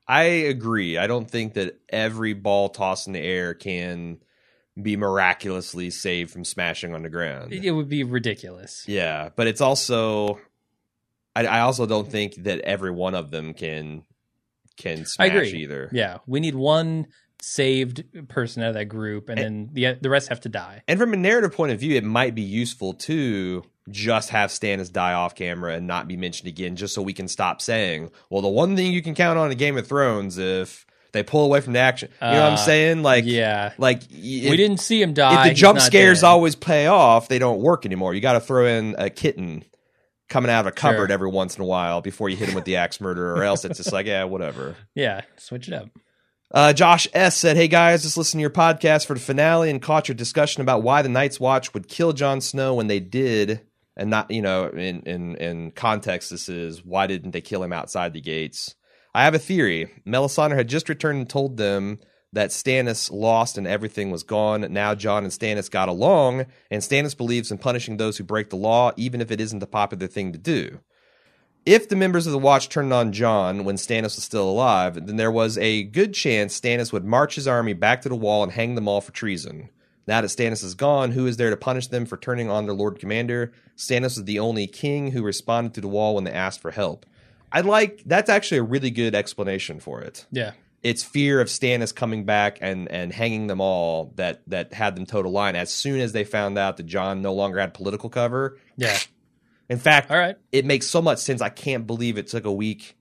I agree. I don't think that every ball tossed in the air can be miraculously saved from smashing on the ground. It would be ridiculous. Yeah, but it's also, I, I also don't think that every one of them can can smash I agree. either. Yeah, we need one saved person out of that group, and, and then the the rest have to die. And from a narrative point of view, it might be useful to just have Stannis die off camera and not be mentioned again, just so we can stop saying, well, the one thing you can count on in Game of Thrones if they pull away from the action. You know uh, what I'm saying? Like, yeah. like if, we didn't see him die. If the jump scares dead. always pay off, they don't work anymore. You got to throw in a kitten coming out of a cupboard sure. every once in a while before you hit him with the axe murder, or else it's just like, yeah, whatever. Yeah, switch it up. Uh, Josh S. said, hey guys, just listened to your podcast for the finale and caught your discussion about why the Night's Watch would kill Jon Snow when they did, and not, you know, in, in, in context, this is, why didn't they kill him outside the gates? I have a theory. Melisandre had just returned and told them that Stannis lost and everything was gone. Now Jon and Stannis got along, and Stannis believes in punishing those who break the law, even if it isn't the popular thing to do. If the members of the Watch turned on Jon when Stannis was still alive, then there was a good chance Stannis would march his army back to the wall and hang them all for treason. Now that Stannis is gone, who is there to punish them for turning on their Lord Commander? Stannis was the only king who responded to the wall when they asked for help. I like, that's actually a really good explanation for it. Yeah. It's fear of Stannis coming back and, and hanging them all that, that had them toe to line as soon as they found out that Jon no longer had political cover. Yeah. In fact, all right. It makes so much sense. I can't believe it took a week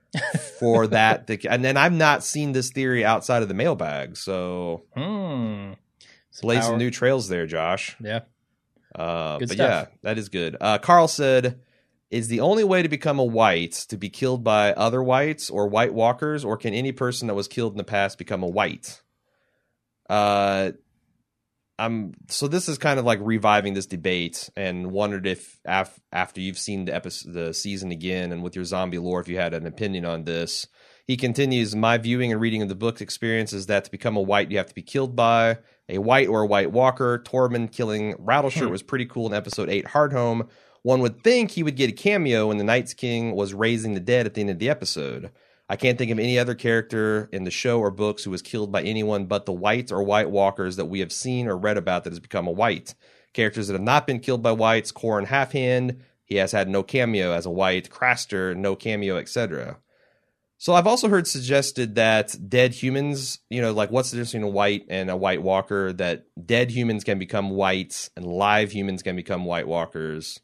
for that. To, and then I've not seen this theory outside of the mailbag. So, hmm. blazing power. New trails there, Josh. Yeah. Uh, good but stuff. yeah, that is good. Uh, Carl said, is the only way to become a white to be killed by other whites or white walkers, or can any person that was killed in the past become a white? Uh, I'm so this is kind of like reviving this debate, and wondered if af, after you've seen the episode, the season again, and with your zombie lore, if you had an opinion on this. He continues, my viewing and reading of the book experience is that to become a white, you have to be killed by a white or a white walker. Tormund killing Rattleshirt hmm. was pretty cool in episode eight, Hardhome. One would think he would get a cameo when the Night's King was raising the dead at the end of the episode. I can't think of any other character in the show or books who was killed by anyone but the whites or white walkers that we have seen or read about that has become a white. Characters that have not been killed by whites, Qhorin Halfhand, he has had no cameo as a white. Craster, no cameo, et cetera. So I've also heard suggested that dead humans, you know, like what's the difference between a white and a white walker, that dead humans can become whites and live humans can become white walkers.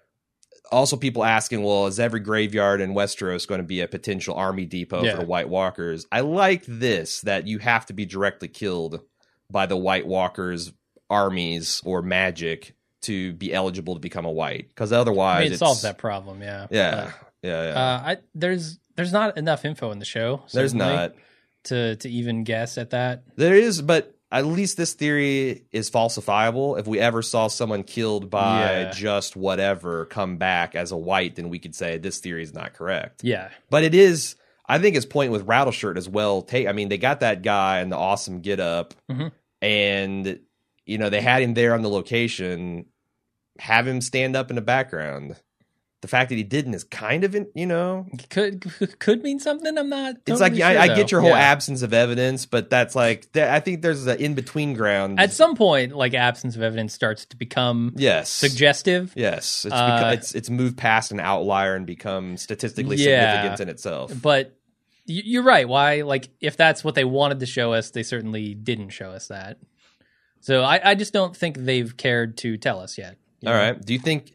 Also, people asking, well, is every graveyard in Westeros going to be a potential army depot yeah. for the White Walkers? I like this, that you have to be directly killed by the White Walkers' armies or magic to be eligible to become a white. Because otherwise, I mean, it it's, solves that problem. Yeah, yeah, but, yeah, yeah. Uh, I, there's there's not enough info in the show. There's not to to even guess at that. There is, but at least this theory is falsifiable. If we ever saw someone killed by yeah. just whatever come back as a white, then we could say this theory is not correct. Yeah. But it is, I think his point with Rattleshirt as well. Take, I mean, they got that guy in the awesome get up, mm-hmm. and, you know, they had him there on the location, have him stand up in the background. The fact that he didn't is kind of, you know, could could mean something. I'm not. Totally it's like sure, I, I get your whole yeah. absence of evidence, but that's like I think there's an in between ground. At some point, like absence of evidence starts to become yes suggestive. Yes, it's uh, become, it's it's moved past an outlier and become statistically yeah, significant in itself. But you're right. Why? Like if that's what they wanted to show us, they certainly didn't show us that. So I, I just don't think they've cared to tell us yet. All know? right. Do you think?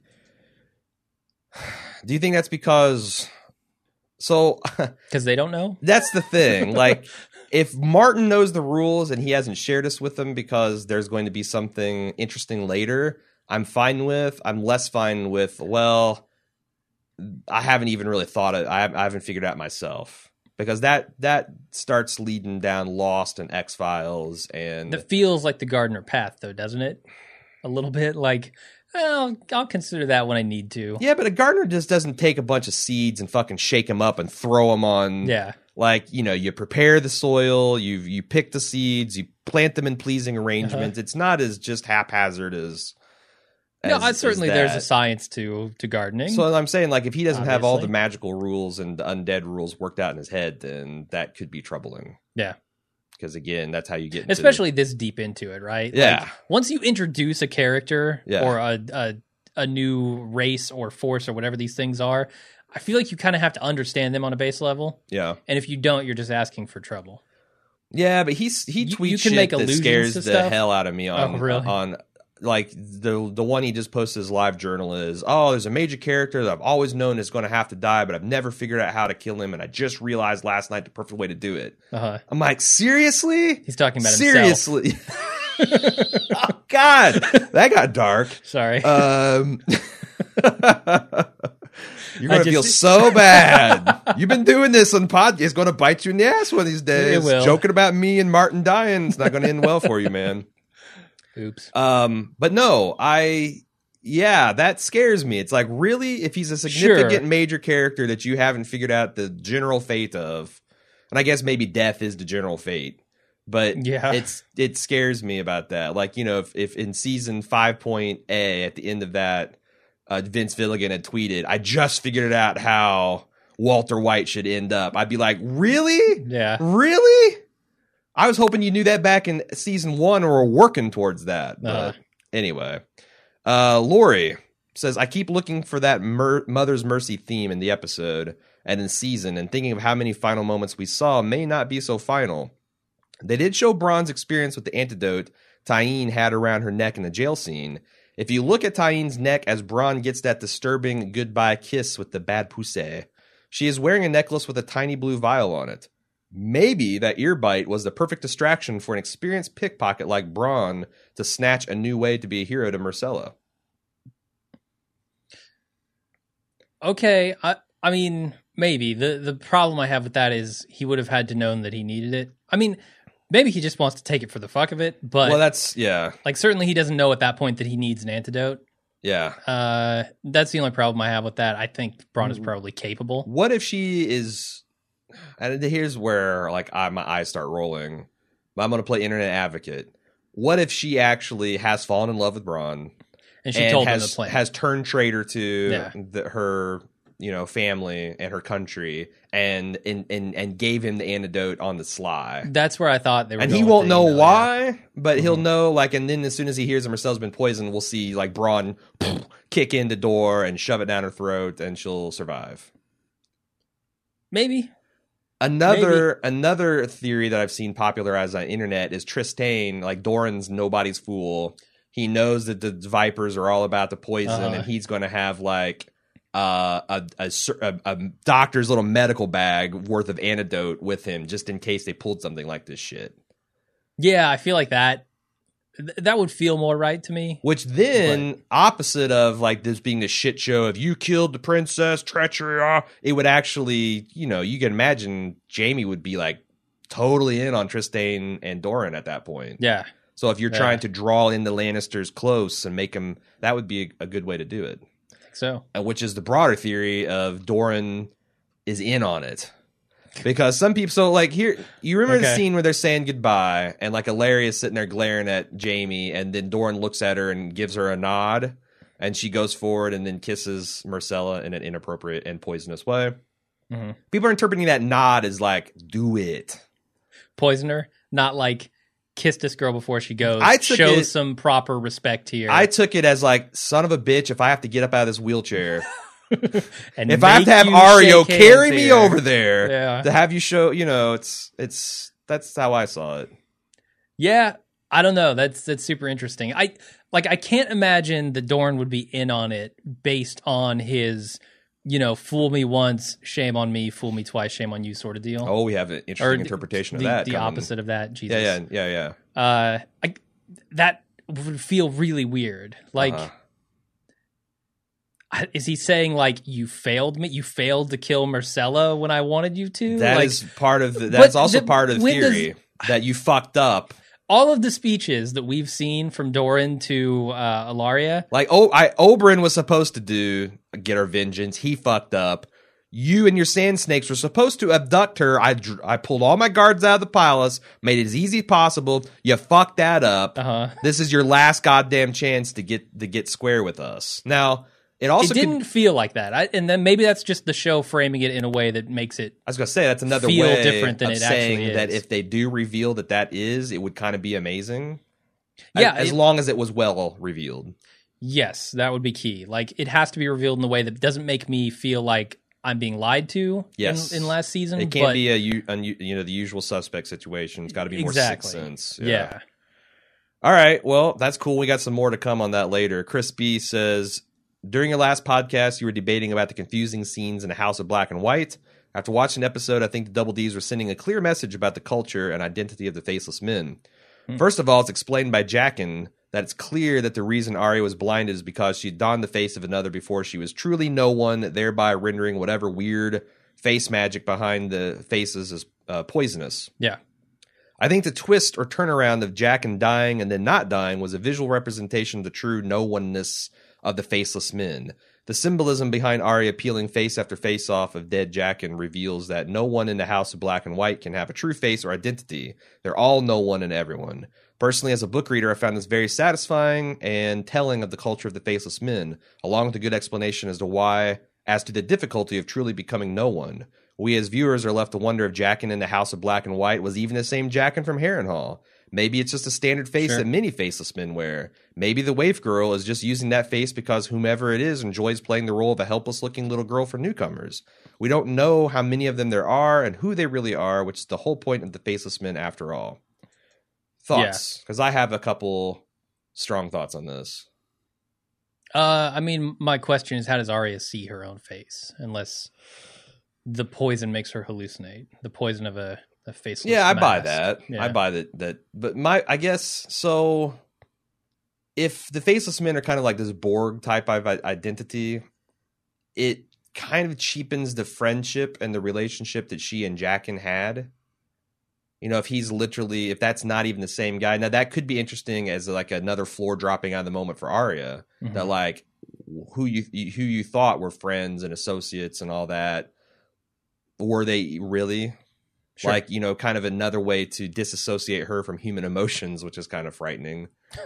Do you think that's because? So, because they don't know. That's the thing. Like, if Martin knows the rules and he hasn't shared us with them because there's going to be something interesting later, I'm fine with. I'm less fine with. Well, I haven't even really thought it. I haven't figured it out myself. Because that that starts leading down Lost and X-Files, and it feels like the Gardner path, though, doesn't it? A little bit like, well, I'll consider that when I need to. Yeah, but a gardener just doesn't take a bunch of seeds and fucking shake them up and throw them on. Yeah, like, you know, you prepare the soil, you you pick the seeds, you plant them in pleasing arrangements. Uh-huh. It's not as just haphazard as No, as- I, as certainly there's a that. science to to gardening. So I'm saying, like, if he doesn't have all the Obviously. magical rules and the undead rules worked out in his head, then that could be troubling. Yeah. Because again, that's how you get into Especially this deep into it, right? Yeah. Like, once you introduce a character Yeah. or a, a a new race or force or whatever these things are, I feel like you kind of have to understand them on a base level. Yeah. And if you don't, you're just asking for trouble. Yeah, but he's he You- tweets you can shit make that allusions scares to the stuff? hell out of me on Oh, really? on like the the one he just posted his live journal is, oh, there's a major character that I've always known is going to have to die, but I've never figured out how to kill him, and I just realized last night the perfect way to do it. Uh-huh. I'm like, seriously? He's talking about himself. Seriously? Oh God, that got dark. Sorry. Um, you're I gonna just- feel so bad. You've been doing this on pod. It's gonna bite you in the ass one of these days. It will. Joking about me and Martin dying. It's not gonna end well for you, man. Oops. Um, but no, I yeah, that scares me. It's like, really, if he's a significant Sure. major character that you haven't figured out the general fate of, and I guess maybe death is the general fate. But Yeah. it's it scares me about that. Like, you know, if, if in season five point A at the end of that, uh, Vince Gilligan had tweeted, I just figured it out how Walter White should end up. I'd be like, really? Yeah. Really? I was hoping you knew that back in season one or were working towards that. But Uh. anyway, uh, Lori says, I keep looking for that Mer- Mother's Mercy theme in the episode and in season, and thinking of how many final moments we saw may not be so final. They did show Braun's experience with the antidote Tyene had around her neck in the jail scene. If you look at Tyene's neck as Braun gets that disturbing goodbye kiss with the bad poussée, she is wearing a necklace with a tiny blue vial on it. Maybe that ear bite was the perfect distraction for an experienced pickpocket like Braun to snatch a new way to be a hero to Marcella. Okay. I I mean, maybe. The the problem I have with that is he would have had to known that he needed it. I mean, maybe he just wants to take it for the fuck of it, but Well, that's, yeah, like certainly he doesn't know at that point that he needs an antidote. yeah. Uh, that's the only problem I have with that. I think Braun Mm. is probably capable. What if she is, and here's where like I, my eyes start rolling, but I'm going to play internet advocate. What if she actually has fallen in love with Braun And she and told has, him the plan. has turned traitor to Yeah. the, her, you know, family and her country, and, and and and gave him the antidote on the sly. That's where I thought they were. And going he with won't the know email, yeah. why, but he'll Mhm. know, like, and then as soon as he hears that Marcella's been poisoned, we'll see, like, Braun kick in the door and shove it down her throat, and she'll survive. Maybe. Another another theory that I've seen popularized on the internet is Tristane, like, Doran's nobody's fool. He knows that the Vipers are all about the poison, Uh-huh. and he's going to have, like, uh, a, a, a, a doctor's little medical bag worth of antidote with him, just in case they pulled something like this shit. Yeah, I feel like that. th- That would feel more right to me. Which then, opposite of like this being the shit show of you killed the princess, treachery, ah, it would actually, you know, you can imagine Jaime would be like totally in on Tristane and Doran at that point. Yeah. So if you're Yeah. trying to draw in the Lannisters close and make them, that would be a, a good way to do it. I think so. Uh, Which is the broader theory of Doran is in on it. Because some people, so like here, you remember the Okay. scene where they're saying goodbye, and like Ilaria is sitting there glaring at Jaime, and then Doran looks at her and gives her a nod, and she goes forward and then kisses Marcella in an inappropriate and poisonous way. Mhm. People are interpreting that nod as like, do it. Poisoner, not like kiss this girl before she goes. I took Show it- some proper respect here. I took it as like, son of a bitch, if I have to get up out of this wheelchair, and if I have make to have you Ario shake carry hands me here. over there Yeah. to have you show, you know, it's it's that's how I saw it. Yeah, I don't know. That's that's super interesting. I like I can't imagine that Dorn would be in on it based on his, you know, fool me once, shame on me, fool me twice, shame on you sort of deal. Oh, we have an Or interesting interpretation the, of that. the coming. opposite of that. Jesus. Yeah, yeah, yeah, yeah. Uh, I, that would feel really weird. Like, Uh-huh. I- is he saying like you failed me? You failed to kill Marcella when I wanted you to? That like, is part of the, that's But also the- part of the when does- theory that you fucked up. all of the speeches that we've seen from Doran to uh, Ilaria. Like, oh, I Oberyn was supposed to do get our vengeance. He fucked up. You and your sand snakes were supposed to abduct her. I, dr- I pulled all my guards out of the palace, made it as easy as possible. You fucked that up. Uh-huh. This is your last goddamn chance to get to get square with us. Now, it also it didn't could, feel like that. I, and then maybe that's just the show framing it in a way that makes it I was going to say, that's another feel way different than of it saying actually is. that if they do reveal that that is, it would kind of be amazing. Yeah, As, as it- long as it was well revealed. Yes, that would be key. Like, it has to be revealed in a way that doesn't make me feel like I'm being lied to Yes. in, in last season. It can't but be a u- un- you know the usual suspect situation. It's got to be more exactly. Sixth Sense. Yeah. All right. Well, that's cool. We got some more to come on that later. Chris B says, during your last podcast, you were debating about the confusing scenes in the House of Black and White. After watching the episode, I think the Double Ds were sending a clear message about the culture and identity of the Faceless Men. Hmm. First of all, it's explained by Jaqen that it's clear that the reason Arya was blinded is because she donned the face of another before she was truly no one, thereby rendering whatever weird face magic behind the faces as uh, poisonous. Yeah. I think the twist or turnaround of Jaqen dying and then not dying was a visual representation of the true no-oneness of the Faceless Men. The symbolism behind Arya peeling face after face off of dead Jaqen reveals that no one in the House of Black and White can have a true face or identity. They're all no one and everyone. Personally, as a book reader, I found this very satisfying and telling of the culture of the Faceless Men, along with a good explanation as to why, as to the difficulty of truly becoming no one. We as viewers are left to wonder if Jaqen in the House of Black and White was even the same Jaqen from Harrenhal. Maybe it's just a standard face Sure. that many Faceless Men wear. Maybe the Waif Girl is just using that face because whomever it is enjoys playing the role of a helpless-looking little girl for newcomers. We don't know how many of them there are and who they really are, which is the whole point of the Faceless Men after all. Thoughts? Because I have a couple strong thoughts on this. Uh, I mean, my question is, how does Arya see her own face? Unless the poison makes her hallucinate. The poison of a, a faceless Yeah, I buy mask. that. Yeah. I buy that. That, but my, I guess so. If the Faceless Men are kind of like this Borg type of i- identity, it kind of cheapens the friendship and the relationship that she and Jaqen had. You know, if he's literally, if that's not even the same guy, now that could be interesting as like another floor dropping out of the moment for Arya. Mhm. That like who you who you thought were friends and associates and all that, were they really? Sure. Like, you know, kind of another way to disassociate her from human emotions, which is kind of frightening.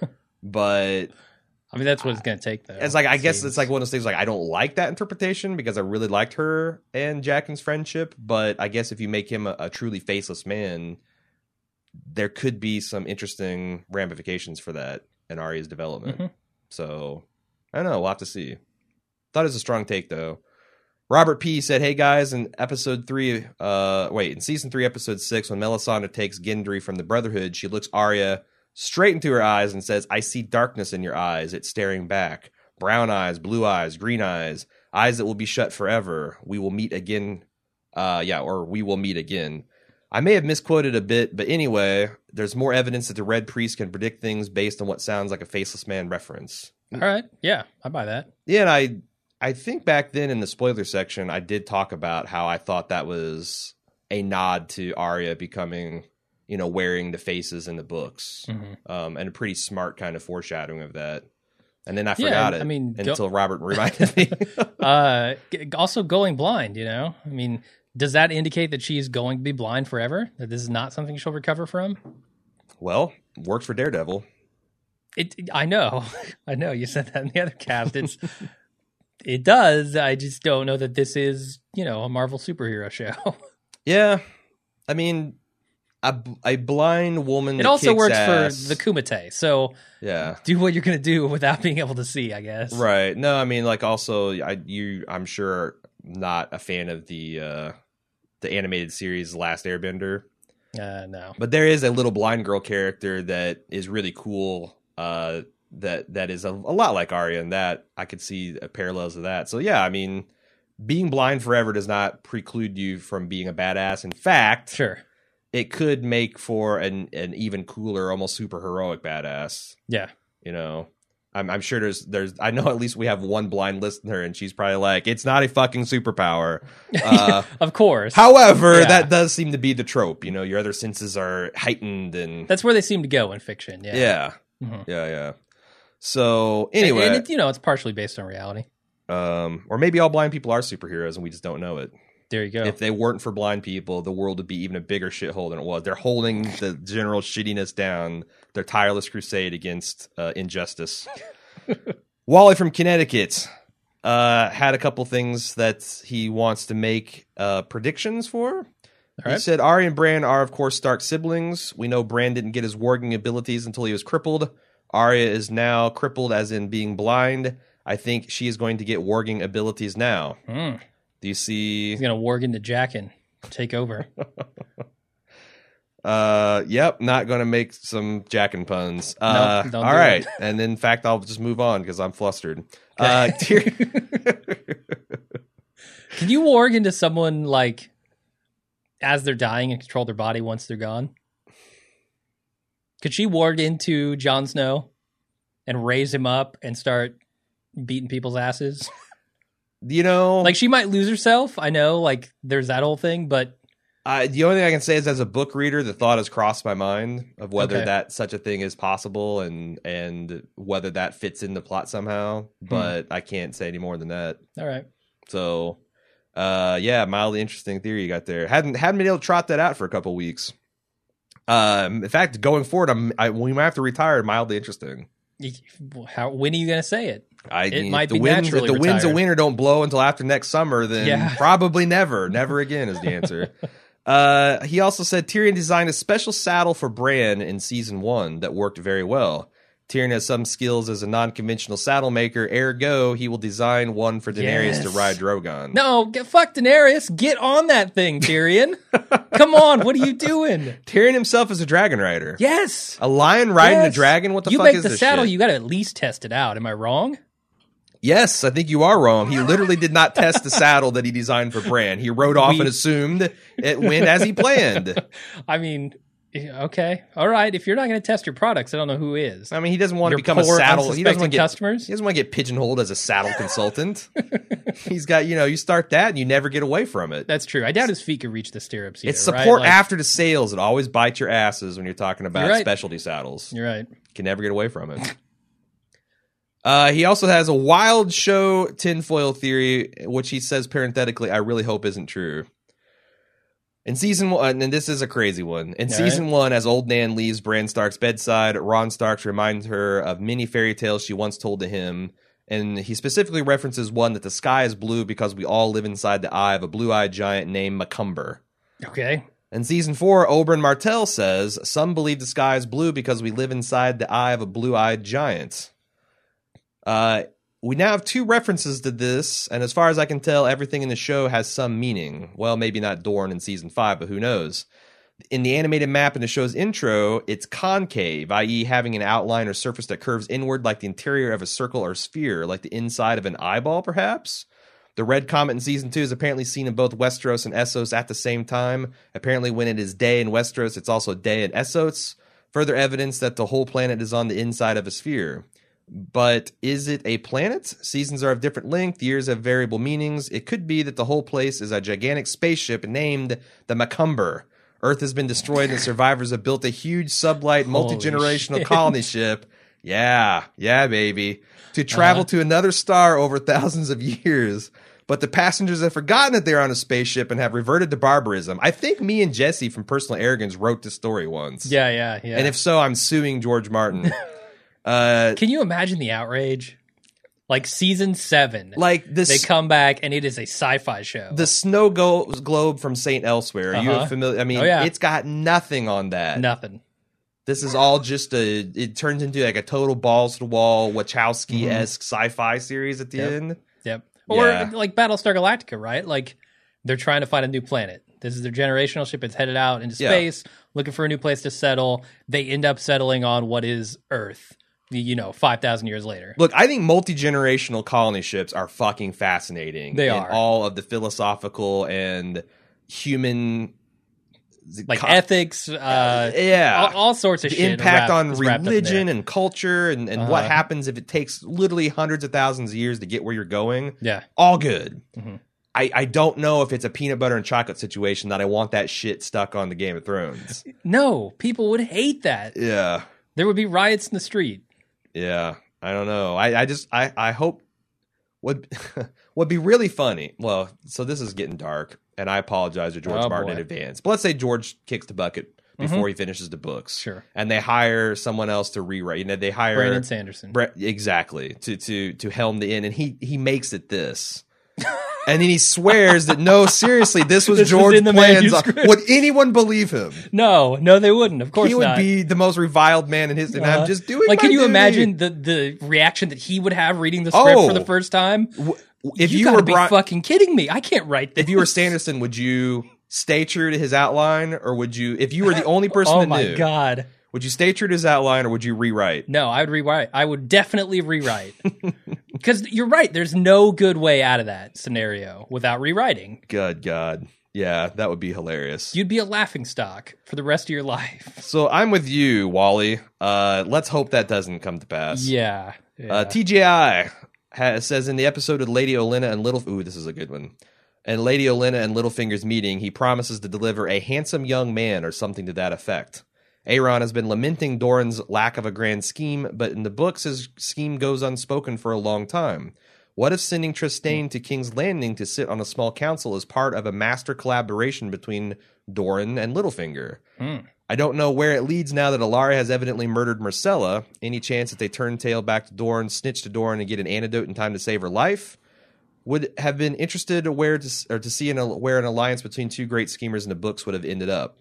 But I mean, that's what it's going to take, though. it's like, I guess Seems- it's like one of those things, like, I don't like that interpretation because I really liked her and Jaqen's friendship. But I guess if you make him a, a truly faceless man, there could be some interesting ramifications for that in Arya's development. Mhm. So I don't know. We'll have to see. Thought it was a strong take, though. Robert P said, hey guys, in episode three, uh, wait, in season three, episode six, when Melisandre takes Gendry from the Brotherhood, she looks Arya straight into her eyes and says, I see darkness in your eyes. It's staring back. Brown eyes, blue eyes, green eyes, eyes that will be shut forever. We will meet again. Uh, yeah, or we will meet again. I may have misquoted a bit, but anyway, there's more evidence that the Red Priest can predict things based on what sounds like a Faceless Man reference. All right. Yeah, I buy that. Yeah, and I I think back then in the spoiler section, I did talk about how I thought that was a nod to Arya becoming, you know, wearing the faces in the books, Mhm. um, and a pretty smart kind of foreshadowing of that. And then I Yeah, forgot it I mean, go- until Robert reminded me. Uh, g- also going blind, you know? I mean, does that indicate that she's going to be blind forever? That this is not something she'll recover from? Well, worked for Daredevil. It. I know. I know. You said that in the other cast. It's. It does. I just don't know that this is, you know, a Marvel superhero show. Yeah, I mean, a, a blind woman. It that also kicks works ass. for the Kumite. So Yeah. do what you're going to do without being able to see, I guess. Right. No, I mean, like, also, I you, I'm sure, not a fan of the uh, the animated series Last Airbender, Uh, no. but there is a little blind girl character that is really cool. Uh, that that is a, a lot like Arya, and that I could see parallels of that. So yeah, I mean, being blind forever does not preclude you from being a badass. In fact, Sure. it could make for an an even cooler, almost super heroic badass. Yeah. You know, I'm, I'm sure there's there's I know at least we have one blind listener, and she's probably like, it's not a fucking superpower. Uh, Of course. however, Yeah. that does seem to be the trope. You know, your other senses are heightened, and That's where they seem to go in fiction. Yeah. yeah, Mhm. yeah, yeah. So anyway, And, and it, you know, it's partially based on reality. Um, or maybe all blind people are superheroes and we just don't know it. There you go. If they weren't for blind people, the world would be even a bigger shithole than it was. They're holding the general shittiness down. Their tireless crusade against uh, injustice. Wally from Connecticut uh, had a couple things that he wants to make uh, predictions for. He right. said Arya and Bran are, of course, Stark siblings. We know Bran didn't get his warging abilities until he was crippled. Arya is now crippled, as in being blind. I think she is going to get warging abilities now. Mm. Do you see? He's gonna warg into Jaqen, take over. uh, yep, not going to make some Jaqen puns. Uh, nope, don't all do right, it. and in fact, I'll just move on because I'm flustered. Uh, Tyr- Can you warg into someone like as they're dying and control their body once they're gone? Could she warg into Jon Snow and raise him up and start beating people's asses? you know, Like, she might lose herself. I know, like, there's that whole thing, but I, the only thing I can say is, as a book reader, the thought has crossed my mind of whether Okay. that such a thing is possible and and whether that fits in the plot somehow. But I can't say any more than that. all right. So, uh, yeah, mildly interesting theory you got there. Hadn't hadn't been able to trot that out for a couple weeks. Um, in fact, going forward, I'm I, we might have to retire mildly interesting. How, when are you going to say it? I It mean, might if the be winds, if naturally the winds of retired. winter don't blow until after next summer, then Yeah. probably never, never again is the answer. uh, he also said Tyrion designed a special saddle for Bran in season one that worked very well. Tyrion has some skills as a non-conventional saddle maker, ergo he will design one for Daenerys Yes. to ride Drogon. No, get, fuck Daenerys. Get on that thing, Tyrion. Come on, what are you doing? Tyrion himself is a dragon rider. Yes. A lion riding Yes. a dragon? What the you fuck make is the this saddle, shit? you got to at least test it out. Am I wrong? Yes, I think you are wrong. He literally did not test the saddle that he designed for Bran. He rode off We- and assumed it went as he planned. I mean, okay, all right. If you're not going to test your products, I don't know who is. I mean, he doesn't want Your to become a poor, saddle. He doesn't want unsuspecting to get customers? He doesn't want to get pigeonholed as a saddle consultant. He's got, you know, you start that and you never get away from it. That's true. I doubt his feet could reach the stirrups either. It's support right? Like, after the sales. It always bites your asses when you're talking about You're right. specialty saddles. You're right. Can never get away from it. Uh, he also has a wild show tinfoil theory, which he says parenthetically, I really hope isn't true. In season one, and this is a crazy one. In All season right. one, as old Nan leaves Bran Stark's bedside, Ron Starks reminds her of many fairy tales she once told to him. And he specifically references one that the sky is blue because we all live inside the eye of a blue-eyed giant named Macumber. Okay. In season four, Oberyn Martell says, some believe the sky is blue because we live inside the eye of a blue-eyed giant. Uh, we now have two references to this, and as far as I can tell, everything in the show has some meaning. Well, maybe not Dorne in season five, but who knows? In the animated map in the show's intro, it's concave, that is having an outline or surface that curves inward like the interior of a circle or sphere, like the inside of an eyeball, perhaps? The red comet in season two is apparently seen in both Westeros and Essos at the same time. Apparently when it is day in Westeros, it's also day in Essos. Further evidence that the whole planet is on the inside of a sphere. But is it a planet? Seasons are of different length, years have variable meanings. It could be that the whole place is a gigantic spaceship named the Macumber. Earth has been destroyed and the survivors have built a huge sublight Holy multi-generational shit. colony ship. Yeah, yeah, baby. To travel Uh-huh. to another star over thousands of years. But the passengers have forgotten that they're on a spaceship and have reverted to barbarism. I think me and Jesse from Personal Arrogance wrote this story once. Yeah, yeah, yeah. And if so, I'm suing George Martin. uh, Can you imagine the outrage? Like season seven, like this, they come back and it is a sci-fi show. the snow go- globe from Saint Elsewhere. Are you Uh-huh. familiar? I mean, Oh, yeah. it's got nothing on that. Nothing. This is all just a. It turns into like a total balls to the wall Wachowski esque sci-fi series at the Yep. end. Yep. Or Yeah. like Battlestar Galactica, right? Like they're trying to find a new planet. This is their generational ship. It's headed out into Yeah. space, looking for a new place to settle. They end up settling on what is Earth, you know, five thousand years later. Look, I think multi-generational colony ships are fucking fascinating. They in are. all of the philosophical and human, Like co- ethics, uh, yeah, all, all sorts of the shit. impact wrapped- on is wrapped up in religion there. and culture and, and what Uh-huh. happens if it takes literally hundreds of thousands of years to get where you're going. Yeah. All good. Mhm. I, I don't know if it's a peanut butter and chocolate situation that I want that shit stuck on the Game of Thrones. No, people would hate that. Yeah. There would be riots in the street. Yeah. I don't know. I, I just I, I hope would would be really funny. Well, so this is getting dark, and I apologize to George Oh, Martin boy. in advance. But let's say George kicks the bucket before Mm-hmm. he finishes the books. Sure. And they hire someone else to rewrite. You know, they hire Brandon Sanderson. Bre- exactly to to to helm the end, and he he makes it this. And then he swears that no, seriously, this was This was George in the plans. manuscript. Would anyone believe him? No, no, they wouldn't. Of course He would not. be the most reviled man in history. And Uh, I'm just doing. like, my can you duty. imagine the the reaction that he would have reading the script Oh. for the first time? W- If you, you, gotta were be Bri- fucking kidding me! I can't write this. if you were Sanderson, would you stay true to his outline, or would you? If you were the only person oh that my knew, god, would you stay true to his outline, or would you rewrite? no! I would rewrite. I would definitely rewrite because you're right. There's no good way out of that scenario without rewriting. Good God, yeah, that would be hilarious. You'd be a laughingstock for the rest of your life. So I'm with you, Wally. Uh, let's hope that doesn't come to pass. Yeah. yeah. Uh, T J I has, says in the episode of Lady Olenna and Little... Ooh, this is a good one. And Lady Olenna and Littlefinger's meeting, he promises to deliver a handsome young man or something to that effect. Aaron has been lamenting Doran's lack of a grand scheme, but in the books his scheme goes unspoken for a long time. What if sending Trystane to King's Landing to sit on a small council is part of a master collaboration between Doran and Littlefinger? Hmm. I don't know where it leads now that Alara has evidently murdered Marcella. Any chance that they turn tail back to Doran, snitch to Doran, and get an antidote in time to save her life? Would have been interested where to or to see an, where an alliance between two great schemers in the books would have ended up.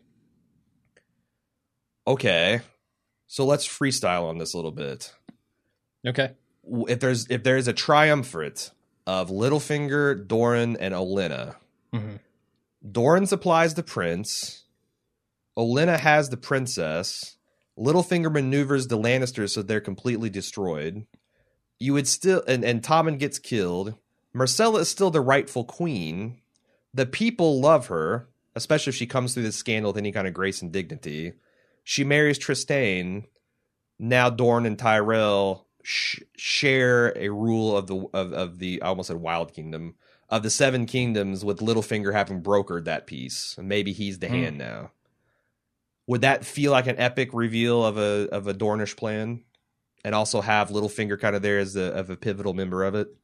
Okay, so let's freestyle on this a little bit. Okay. If there's if there is a triumvirate of Littlefinger, Doran, and Olenna, Mhm. Doran supplies the prince. Olenna has the princess. Littlefinger maneuvers the Lannisters so they're completely destroyed. You would still, and, and Tommen gets killed. Marcella is still the rightful queen. The people love her, especially if she comes through this scandal with any kind of grace and dignity. She marries Trystane. Now Dorne and Tyrell sh- share a rule of the of, of the I almost said Wild Kingdom of the Seven Kingdoms, with Littlefinger having brokered that peace, and maybe he's the Hmm. hand now. Would that feel like an epic reveal of a of a Dornish plan, and also have Littlefinger kind of there as a of a pivotal member of it?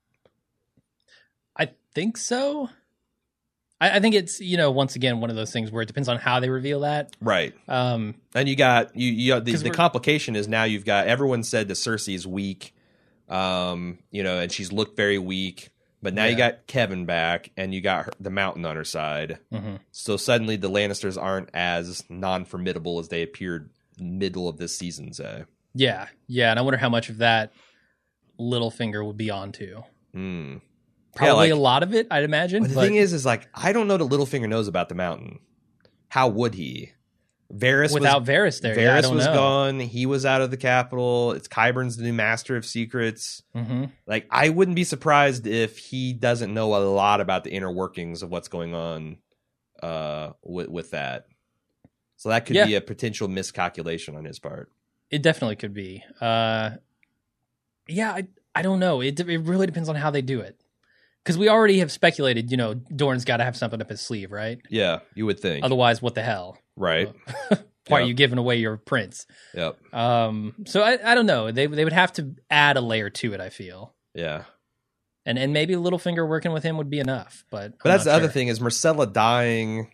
I think so. I, I think it's, you know, once again, one of those things where it depends on how they reveal that. Right. Um, And you got you. you the, 'Cause the we're- complication is now you've got everyone said that Cersei is weak, um, you know, and she's looked very weak. But now you Yeah. got Kevin back, and you got her, the Mountain on her side. mhm. So suddenly the Lannisters aren't as non-formidable as they appeared middle of this season. Say, Yeah, yeah, and I wonder how much of that Littlefinger would be onto. Hmm. Probably like- a lot of it, I'd imagine. But the but thing is, is like I don't know that Littlefinger knows about the Mountain. How would he? Varys without was, Varys there, Varys yeah, I don't was know. gone. He was out of the capital. It's Qyburn's the new master of secrets. hmm Like, I wouldn't be surprised if he doesn't know a lot about the inner workings of what's going on uh, with, with that. So that could Yeah. be a potential miscalculation on his part. It definitely could be. Uh, yeah, I, I don't know. It it really depends on how they do it. Because we already have speculated, you know, Dorne's got to have something up his sleeve, right? Yeah, you would think. Otherwise, what the hell? Right. Why Yep. are you giving away your prince? Yep. Um, so I, I don't know. They they would have to add a layer to it, I feel. Yeah. And and maybe Littlefinger working with him would be enough. But But I'm that's not the other sure. thing is Marcella dying.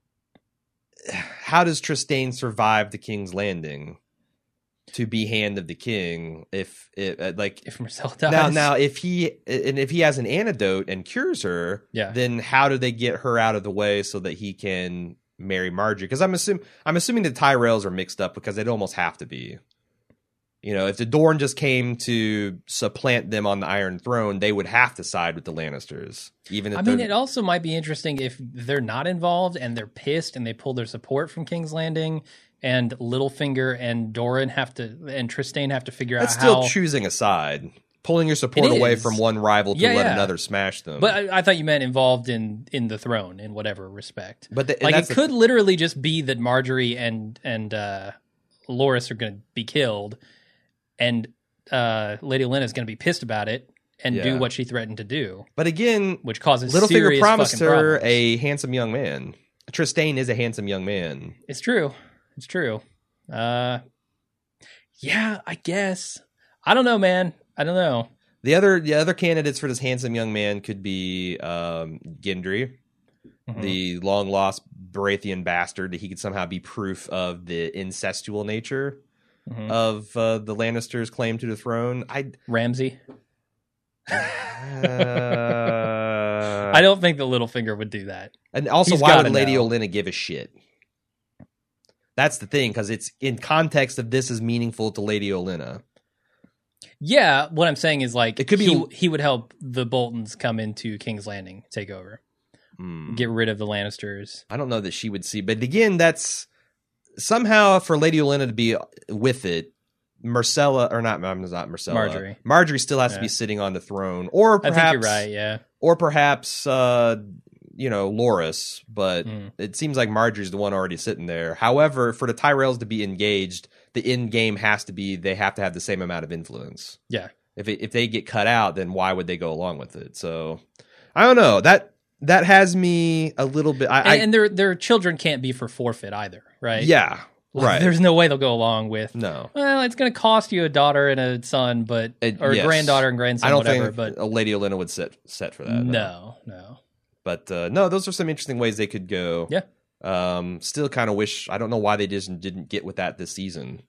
How does Trystane survive the King's Landing to be Hand of the King? If it uh, like If Marcella dies. now now if he and if he has an antidote and cures her, Yeah. then how do they get her out of the way so that he can marry Marjorie? Because I'm assuming I'm assuming the Tyrells are mixed up because they'd almost have to be. You know, if the Dorne just came to supplant them on the Iron Throne, they would have to side with the Lannisters. Even if I mean, they're- it also might be interesting if they're not involved and they're pissed and they pull their support from King's Landing, and Littlefinger and Doran have to, and Trystane have to figure That's out still how. choosing a side, pulling your support It away is. from one rival to Yeah, let yeah. another smash them. But I, I thought you meant involved in in the throne in whatever respect. but the, and Like that's it the- could literally just be that Marjorie and and uh, Loras are going to be killed, and uh, Lady Olenna is going to be pissed about it and Yeah. do what she threatened to do, But again, which causes Littlefinger serious promised fucking her problems. a handsome young man. Trystane is a handsome young man. It's true. It's true. Uh, yeah, I guess. I don't know, man. I don't know. The other the other candidates for this handsome young man could be um, Gendry, mm-hmm. the long lost Baratheon bastard. That he could somehow be proof of the incestual nature mm-hmm. of uh, the Lannisters' claim to the throne. I Ramsay. Uh, I don't think the Littlefinger would do that. And also, He's why would Lady know. Olenna give a shit? That's the thing, because it's in context of this is meaningful to Lady Olenna. Yeah, what I'm saying is like it could be he, he would help the Boltons come into King's Landing, take over, mm. get rid of the Lannisters. I don't know that she would see, but again, that's somehow for Lady Olenna to be with it. Myrcella, or not, not Myrcella. Marjorie. Marjorie still has yeah. to be sitting on the throne, or perhaps I think you're right. Yeah, or perhaps uh, you know Loras, but mm. it seems like Marjorie's the one already sitting there. However, for the Tyrells to be engaged, the end game has to be they have to have the same amount of influence. Yeah. If it, if they get cut out, then why would they go along with it? So I don't know. That that has me a little bit. I, and, I, and their their children can't be for forfeit either, right? Yeah. Like, right. There's no way they'll go along with. No. Well, it's going to cost you a daughter and a son, but it, or yes. a granddaughter and grandson. I don't whatever, think but a Lady Olenna would set set for that. No, no. no. But uh, no, those are some interesting ways they could go. Yeah. Um, still kind of wish. I don't know why they just didn't get with that this season.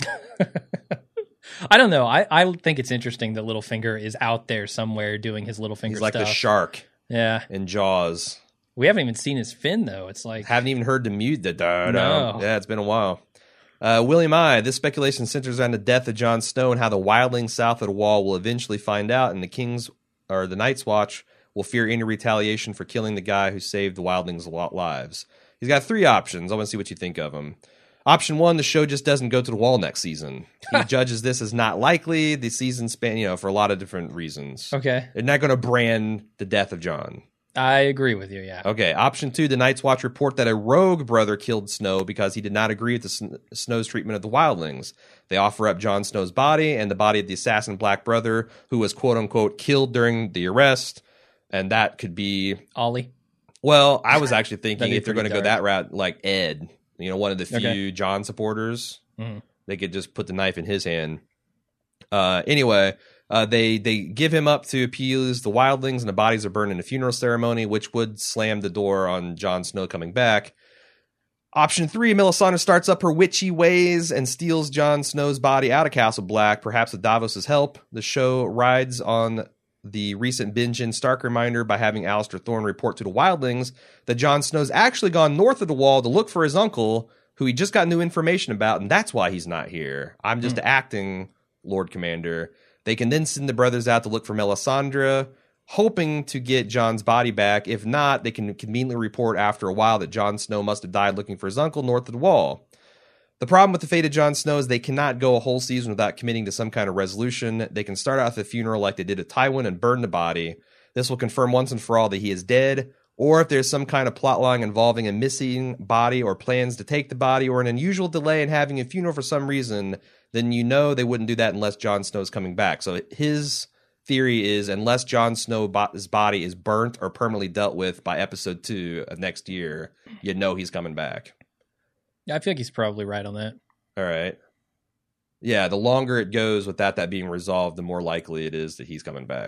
I don't know. I, I think it's interesting that Littlefinger is out there somewhere doing his Littlefinger He's like stuff. the shark. Yeah. In Jaws. We haven't even seen his fin though. It's like haven't even heard the mute. The da, da. No. Yeah, it's been a while. Uh, William I. This speculation centers around the death of Jon Snow and how the wildlings south of the Wall will eventually find out, and the King's or the Night's Watch will fear any retaliation for killing the guy who saved the wildlings' lives. He's got three options. I want to see what you think of them. Option one: the show just doesn't go to the Wall next season. He judges this as not likely. The season span, you know, for a lot of different reasons. Okay, they're not going to brand the death of Jon. I agree with you, yeah. Okay, option two, the Night's Watch report that a rogue brother killed Snow because he did not agree with the Sn- Snow's treatment of the wildlings. They offer up Jon Snow's body and the body of the assassin Black Brother, who was quote-unquote killed during the arrest, and that could be... Ollie? Well, I was actually thinking if they're going to go dark. that route, like Ed, you know, one of the few okay. Jon supporters, mm-hmm. they could just put the knife in his hand. Uh, anyway... Uh, they they give him up to appease the wildlings, and the bodies are burned in a funeral ceremony, which would slam the door on Jon Snow coming back. Option three, Melisandre starts up her witchy ways and steals Jon Snow's body out of Castle Black, perhaps with Davos' help. The show rides on the recent Benjen Stark reminder by having Alistair Thorne report to the wildlings that Jon Snow's actually gone north of the Wall to look for his uncle, who he just got new information about, and that's why he's not here. I'm just mm. acting, Lord Commander. They can then send the brothers out to look for Melisandre, hoping to get Jon's body back. If not, they can conveniently report after a while that Jon Snow must have died looking for his uncle north of the Wall. The problem with the fate of Jon Snow is they cannot go a whole season without committing to some kind of resolution. They can start out the funeral like they did at Tywin and burn the body. This will confirm once and for all that he is dead, or if there's some kind of plotline involving a missing body or plans to take the body or an unusual delay in having a funeral for some reason, then you know they wouldn't do that unless Jon Snow's coming back. So his theory is unless Jon Snow's body is burnt or permanently dealt with by episode two of next year, you know he's coming back. Yeah, I feel like he's probably right on that. All right. Yeah, the longer it goes without that being resolved, the more likely it is that he's coming back.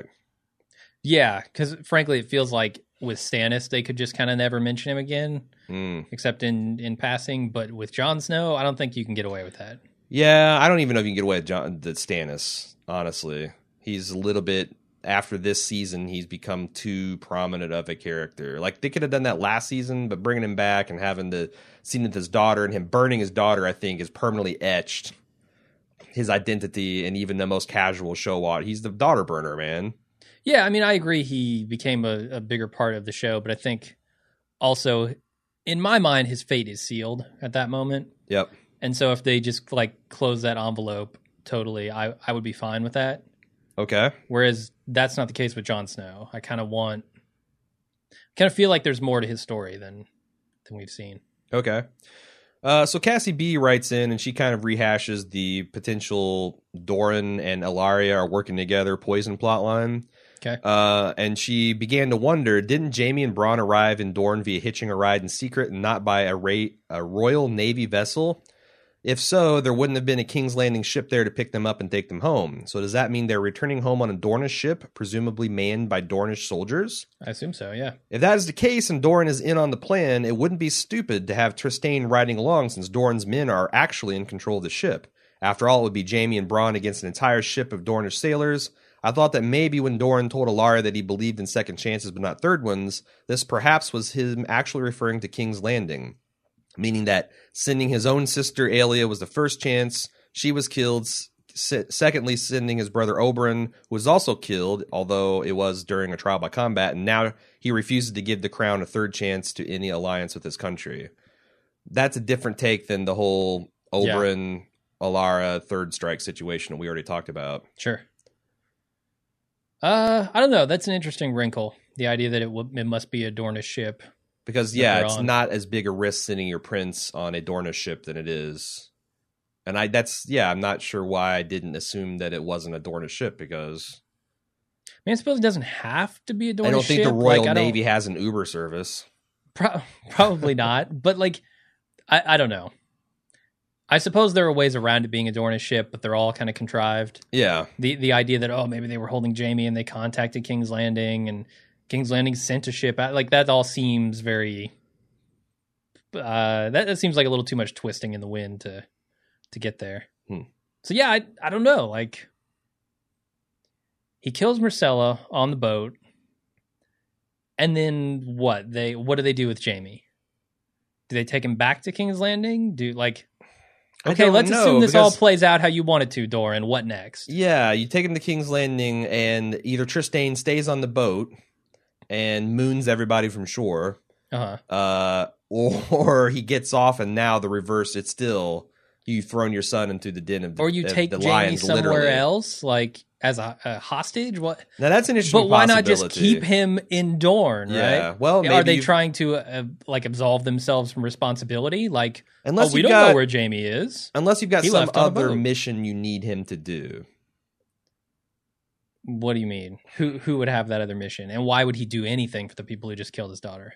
Yeah, because frankly, it feels like with Stannis, they could just kind of never mention him again, mm. except in, in passing. But with Jon Snow, I don't think you can get away with that. Yeah, I don't even know if you can get away with John, the Stannis, honestly. He's a little bit, after this season, he's become too prominent of a character. Like, they could have done that last season, but bringing him back and having the scene with his daughter and him burning his daughter, I think, is permanently etched his identity and even the most casual show watch. He's the daughter burner, man. Yeah, I mean, I agree he became a, a bigger part of the show, but I think also, in my mind, his fate is sealed at that moment. Yep. And so if they just like close that envelope totally, I, I would be fine with that. Okay. Whereas that's not the case with Jon Snow. I kind of want, kind of feel like there's more to his story than than we've seen. Okay. Uh, so Cassie B writes in and she kind of rehashes the potential Doran and Ilaria are working together poison plotline. Okay. Uh, and she began to wonder, didn't Jaime and Bronn arrive in Dorne via hitching a ride in secret and not by a, ra- a Royal Navy vessel? If so, there wouldn't have been a King's Landing ship there to pick them up and take them home. So does that mean they're returning home on a Dornish ship, presumably manned by Dornish soldiers? I assume so, yeah. If that is the case and Doran is in on the plan, it wouldn't be stupid to have Trystane riding along since Doran's men are actually in control of the ship. After all, it would be Jaime and Bronn against an entire ship of Dornish sailors. I thought that maybe when Doran told Alara that he believed in second chances but not third ones, this perhaps was him actually referring to King's Landing, meaning that sending his own sister Aelia was the first chance. She was killed. Se- secondly, sending his brother Oberyn, who was also killed, although it was during a trial by combat, and now he refuses to give the crown a third chance to any alliance with his country. That's a different take than the whole Oberyn, yeah. Alara, third strike situation that we already talked about. Sure. Uh, I don't know. That's an interesting wrinkle. The idea that it, w- it must be a Dornish ship. Because, yeah, it's on. Not as big a risk sending your prince on a Dornish ship than it is. And I that's, yeah, I'm not sure why I didn't assume that it wasn't a Dornish ship, because... I mean, I suppose it doesn't have to be a Dornish ship. I don't think ship. the Royal like, Navy has an Uber service. Pro- probably not. But, like, I, I don't know. I suppose there are ways around it being a Dornish ship, but they're all kind of contrived. Yeah. The the idea that, oh, maybe they were holding Jaime and they contacted King's Landing and King's Landing sent a ship out. Like, that all seems very... Uh, that, that seems like a little too much twisting in the wind to to get there. Hmm. So, yeah, I, I don't know. Like, he kills Myrcella on the boat. And then what? They What do they do with Jaime? Do they take him back to King's Landing? Do, like... Okay, let's know, assume this all plays out how you want it to, Doran. What next? Yeah, you take him to King's Landing, and either Trystane stays on the boat and moons everybody from shore, uh-huh. uh, or, or he gets off, and now the reverse, it's still you've thrown your son into the den of the Or you the, take the Jaime lions, somewhere literally. else, like as a, a hostage? What? Now that's an interesting But why not just possibility. keep him in Dorne, Yeah, right? well, maybe Are they you've- trying to uh, like absolve themselves from responsibility? Like, Unless oh, we you've don't got- know where Jaime is. Unless you've got He some left on a other boat. mission you need him to do. What do you mean? Who who would have that other mission, and why would he do anything for the people who just killed his daughter?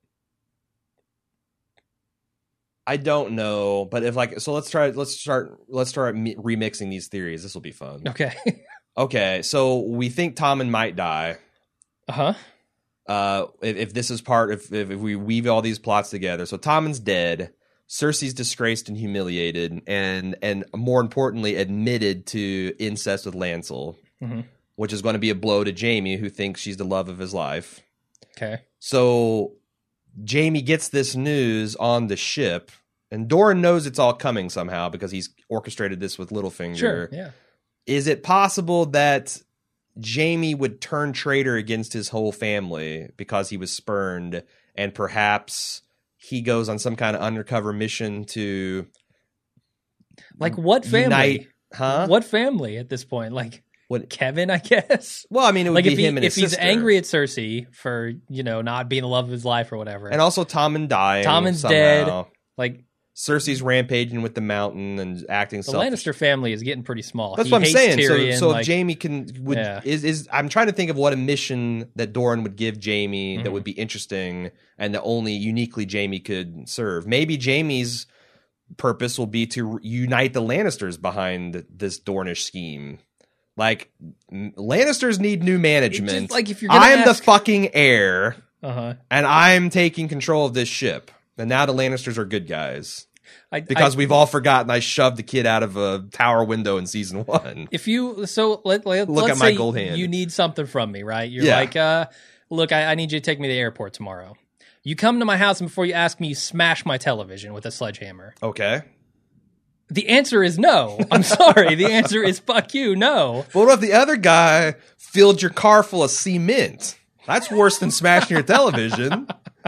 I don't know, but if like, so let's try, let's start, let's start mi- remixing these theories. This will be fun. Okay. Okay, so we think Tommen might die. Uh-huh. Uh, if, if this is part, if, if if we weave all these plots together, so Tommen's dead, Cersei's disgraced and humiliated, and and more importantly, admitted to incest with Lancel, Mm-hmm. which is going to be a blow to Jaime, who thinks she's the love of his life. Okay. So Jaime gets this news on the ship, and Doran knows it's all coming somehow because he's orchestrated this with Littlefinger. Sure. Yeah. Is it possible that Jaime would turn traitor against his whole family because he was spurned, and perhaps he goes on some kind of undercover mission to Like what family? unite? Huh? What family at this point? Like What? Kevin, I guess. Well, I mean, it would Like be if he, him and if his he's sister. angry at Cersei for, you know, not being the love of his life or whatever. And also Tommen dying. Tommen's somehow. dead. Like Cersei's rampaging with the mountain and acting the selfish. Lannister family is getting pretty small. That's He what I'm hates saying. Tyrion, so, so like, if Jaime can would Yeah. is is I'm trying to think of what a mission that Doran would give Jaime Mhm. that would be interesting and that only uniquely Jaime could serve. Maybe Jaime's purpose will be to unite the Lannisters behind this Dornish scheme. Like m- Lannisters need new management. It's just like if you're gonna I am ask- the fucking heir, uh-huh. and I'm taking control of this ship. And now the Lannisters are good guys. I, Because I, we've all forgotten I shoved the kid out of a tower window in season one. if you so let, let Look let's at my say gold hand. you need something from me, right? You're Yeah. like, uh, look, I, I need you to take me to the airport tomorrow. You come to my house and before you ask me, you smash my television with a sledgehammer. Okay. The answer is no. I'm sorry. The answer is fuck you. No. But what if the other guy filled your car full of cement? That's worse than smashing your television.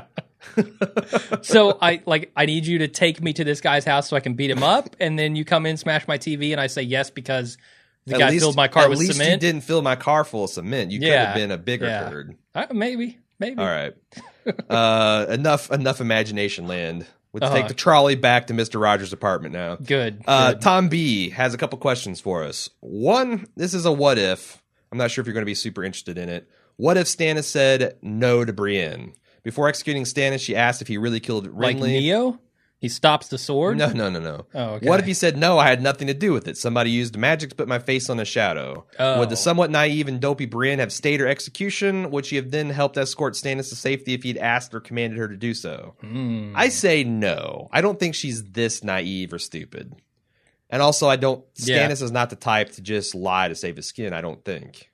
So I like I need you to take me to this guy's house so I can beat him up, and then you come in, smash my T V, and I say yes because the At guy least- filled my car at with least cement. you didn't fill my car full of cement. You could Yeah. have been a bigger Yeah. turd. Uh, maybe, maybe. All right. Uh, enough enough imagination land. Let's Uh-huh. take the trolley back to Mister Rogers' apartment now. Good. Uh, good. Tom B has a couple questions for us. One, this is a what if. I'm not sure if you're going to be super interested in it. What if Stannis said no to Brienne? Before executing Stannis, she asked if he really killed Like Renly. Neo? He stops the sword? No, no, no, no. Oh, okay. What if he said, no, I had nothing to do with it? Somebody used magic to put my face on a shadow. Oh. Would the somewhat naive and dopey Brienne have stayed her execution? Would she have then helped escort Stannis to safety if he'd asked or commanded her to do so? Mm. I say no. I don't think she's this naive or stupid. And also, I don't... Yeah. Stannis is not the type to just lie to save his skin, I don't think.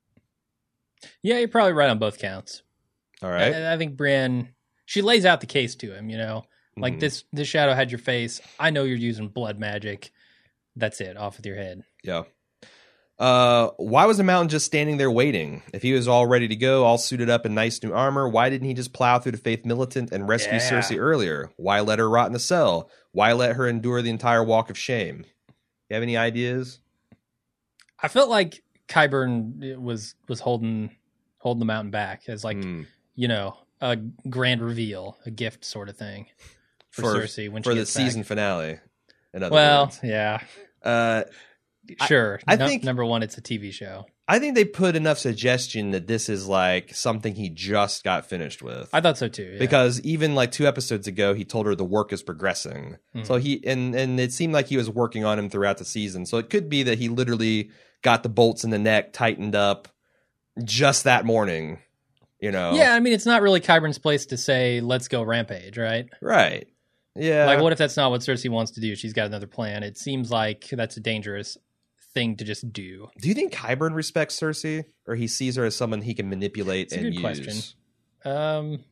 Yeah, you're probably right on both counts. All right? I, I think Brienne, she lays out the case to him, you know? Like, Mhm. this this shadow had your face. I know you're using blood magic. That's it. Off with your head. Yeah. Uh, why was the Mountain just standing there waiting? If he was all ready to go, all suited up in nice new armor, why didn't he just plow through the Faith Militant and rescue Yeah. Cersei earlier? Why let her rot in a cell? Why let her endure the entire walk of shame? You have any ideas? I felt like Qyburn was was holding holding the Mountain back as, like, Hmm. you know, a grand reveal, a gift sort of thing for, For- Cersei when for she the gets back. season finale. In other Well, words. yeah, Uh, I- sure. I No- think- number one, it's a T V show. I think they put enough suggestion that this is like something he just got finished with. I thought so too. Yeah. Because even like two episodes ago, he told her the work is progressing. Mhm. So he and and it seemed like he was working on him throughout the season. So it could be that he literally got the bolts in the neck tightened up just that morning. You know? yeah, I mean, it's not really Qyburn's place to say, "Let's go rampage," right? Right. Yeah. Like, what if that's not what Cersei wants to do? She's got another plan. It seems like that's a dangerous thing to just do. Do you think Qyburn respects Cersei, or he sees her as someone he can manipulate It's a and good use? question. Um,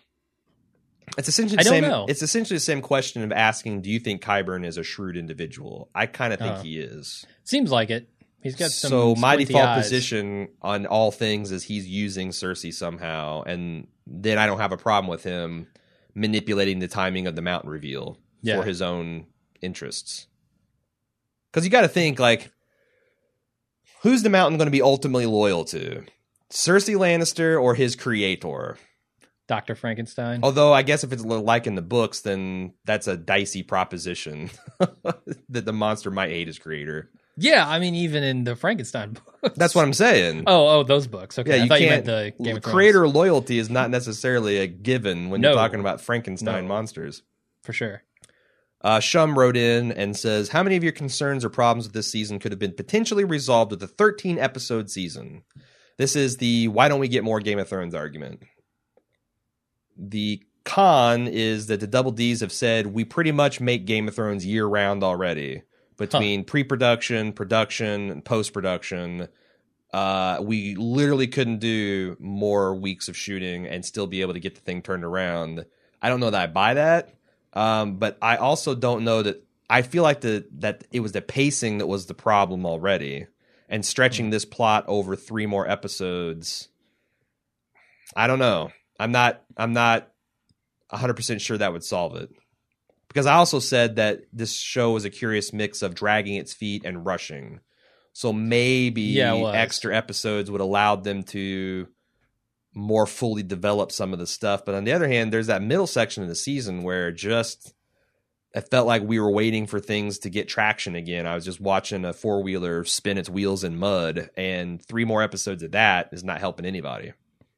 It's essentially I the don't same. know. It's essentially the same question of asking, "Do you think Qyburn is a shrewd individual?" I kind of think Uh-huh. he is. seems like it. He's got some. so my squinty default eyes. position on all things is he's using Cersei somehow, and then I don't have a problem with him manipulating the timing of the Mountain reveal Yeah. for his own interests. Because you got to think, like, who's the Mountain going to be ultimately loyal to? Cersei Lannister or his creator? Doctor Frankenstein. Although I guess if it's like in the books, then that's a dicey proposition that the monster might hate his creator. Yeah, I mean, even in the Frankenstein books. That's what I'm saying. Oh, oh, those books. Okay, Yeah, I you thought you meant can't. the Game of Thrones. Creator loyalty is not necessarily a given when No. you're talking about Frankenstein No. monsters. for sure. Uh, Shum wrote in and says, "How many of your concerns or problems with this season could have been potentially resolved with a thirteen episode season?" This is the "why don't we get more Game of Thrones" argument. The con is that the Double Ds have said we pretty much make Game of Thrones year round already. Between pre-production, production, and post-production, uh, we literally couldn't do more weeks of shooting and still be able to get the thing turned around. I don't know that I buy that, um, but I also don't know that I feel like the that it was the pacing that was the problem already, and stretching this plot over three more episodes. I don't know. I'm not. I'm not one hundred percent sure that would solve it. Because I also said that this show was a curious mix of dragging its feet and rushing. So maybe Yeah, it was. extra episodes would allow them to more fully develop some of the stuff. But on the other hand, there's that middle section of the season where just it felt like we were waiting for things to get traction again. I was just watching a four-wheeler spin its wheels in mud, and three more episodes of that is not helping anybody.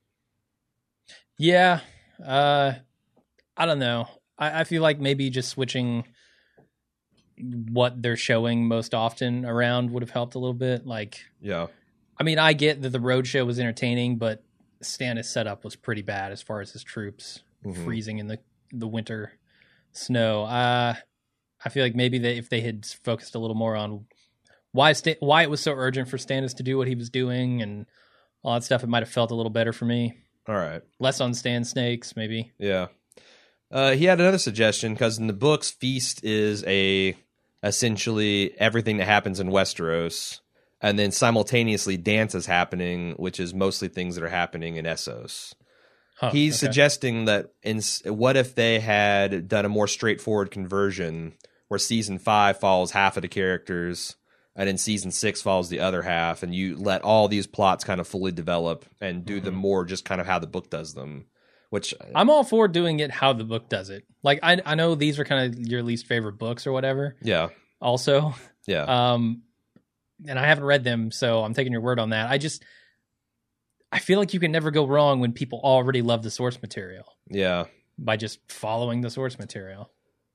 Yeah, uh, I don't know. I, I feel like maybe just switching what they're showing most often around would have helped a little bit. Like, Yeah. I mean, I get that the road show was entertaining, but Stannis' setup was pretty bad as far as his troops Mhm. freezing in the the winter snow. Uh, I feel like maybe they, if they had focused a little more on why Sta- why it was so urgent for Stannis to do what he was doing and all that stuff, it might have felt a little better for me. All right. Less on Stan Snakes, maybe. Yeah. Uh, he had another suggestion because in the books, Feast is a essentially everything that happens in Westeros, and then simultaneously Dance is happening, which is mostly things that are happening in Essos. Huh, He's okay. suggesting that in s- what if they had done a more straightforward conversion where season five follows half of the characters and in season six follows the other half, and you let all these plots kind of fully develop and do them more just kind of how the book does them. Which I'm all for doing it how the book does it. Like, I I know these are kind of your least favorite books or whatever. yeah, Also, yeah. um, and I haven't read them, so I'm taking your word on that. I just I feel like you can never go wrong when people already love the source material Yeah. by just following the source material.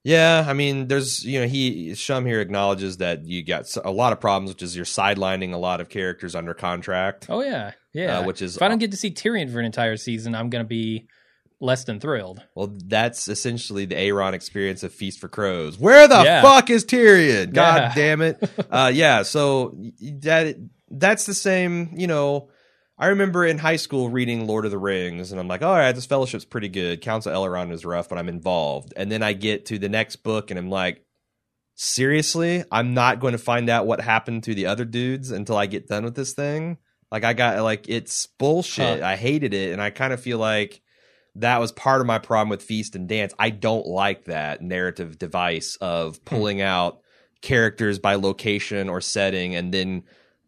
Yeah, I mean, there's, you know, he, Shum here acknowledges that you got a lot of problems, which is you're sidelining a lot of characters under contract. Oh, yeah. Yeah. Uh, which is, if I don't get to see Tyrion for an entire season, I'm going to be less than thrilled. Well, that's essentially the Aaron experience of Feast for Crows. Where the yeah. fuck is Tyrion? God yeah. damn it. Uh, yeah, so that that's the same, you know, I remember in high school reading Lord of the Rings, and I'm like, all right, this fellowship's pretty good. Council Elrond is rough, but I'm involved. And then I get to the next book, and I'm like, seriously? I'm not going to find out what happened to the other dudes until I get done with this thing? Like, I got, like, it's bullshit. Huh. I hated it, and I kind of feel like that was part of my problem with Feast and Dance. I don't like that narrative device of pulling hmm. out characters by location or setting and then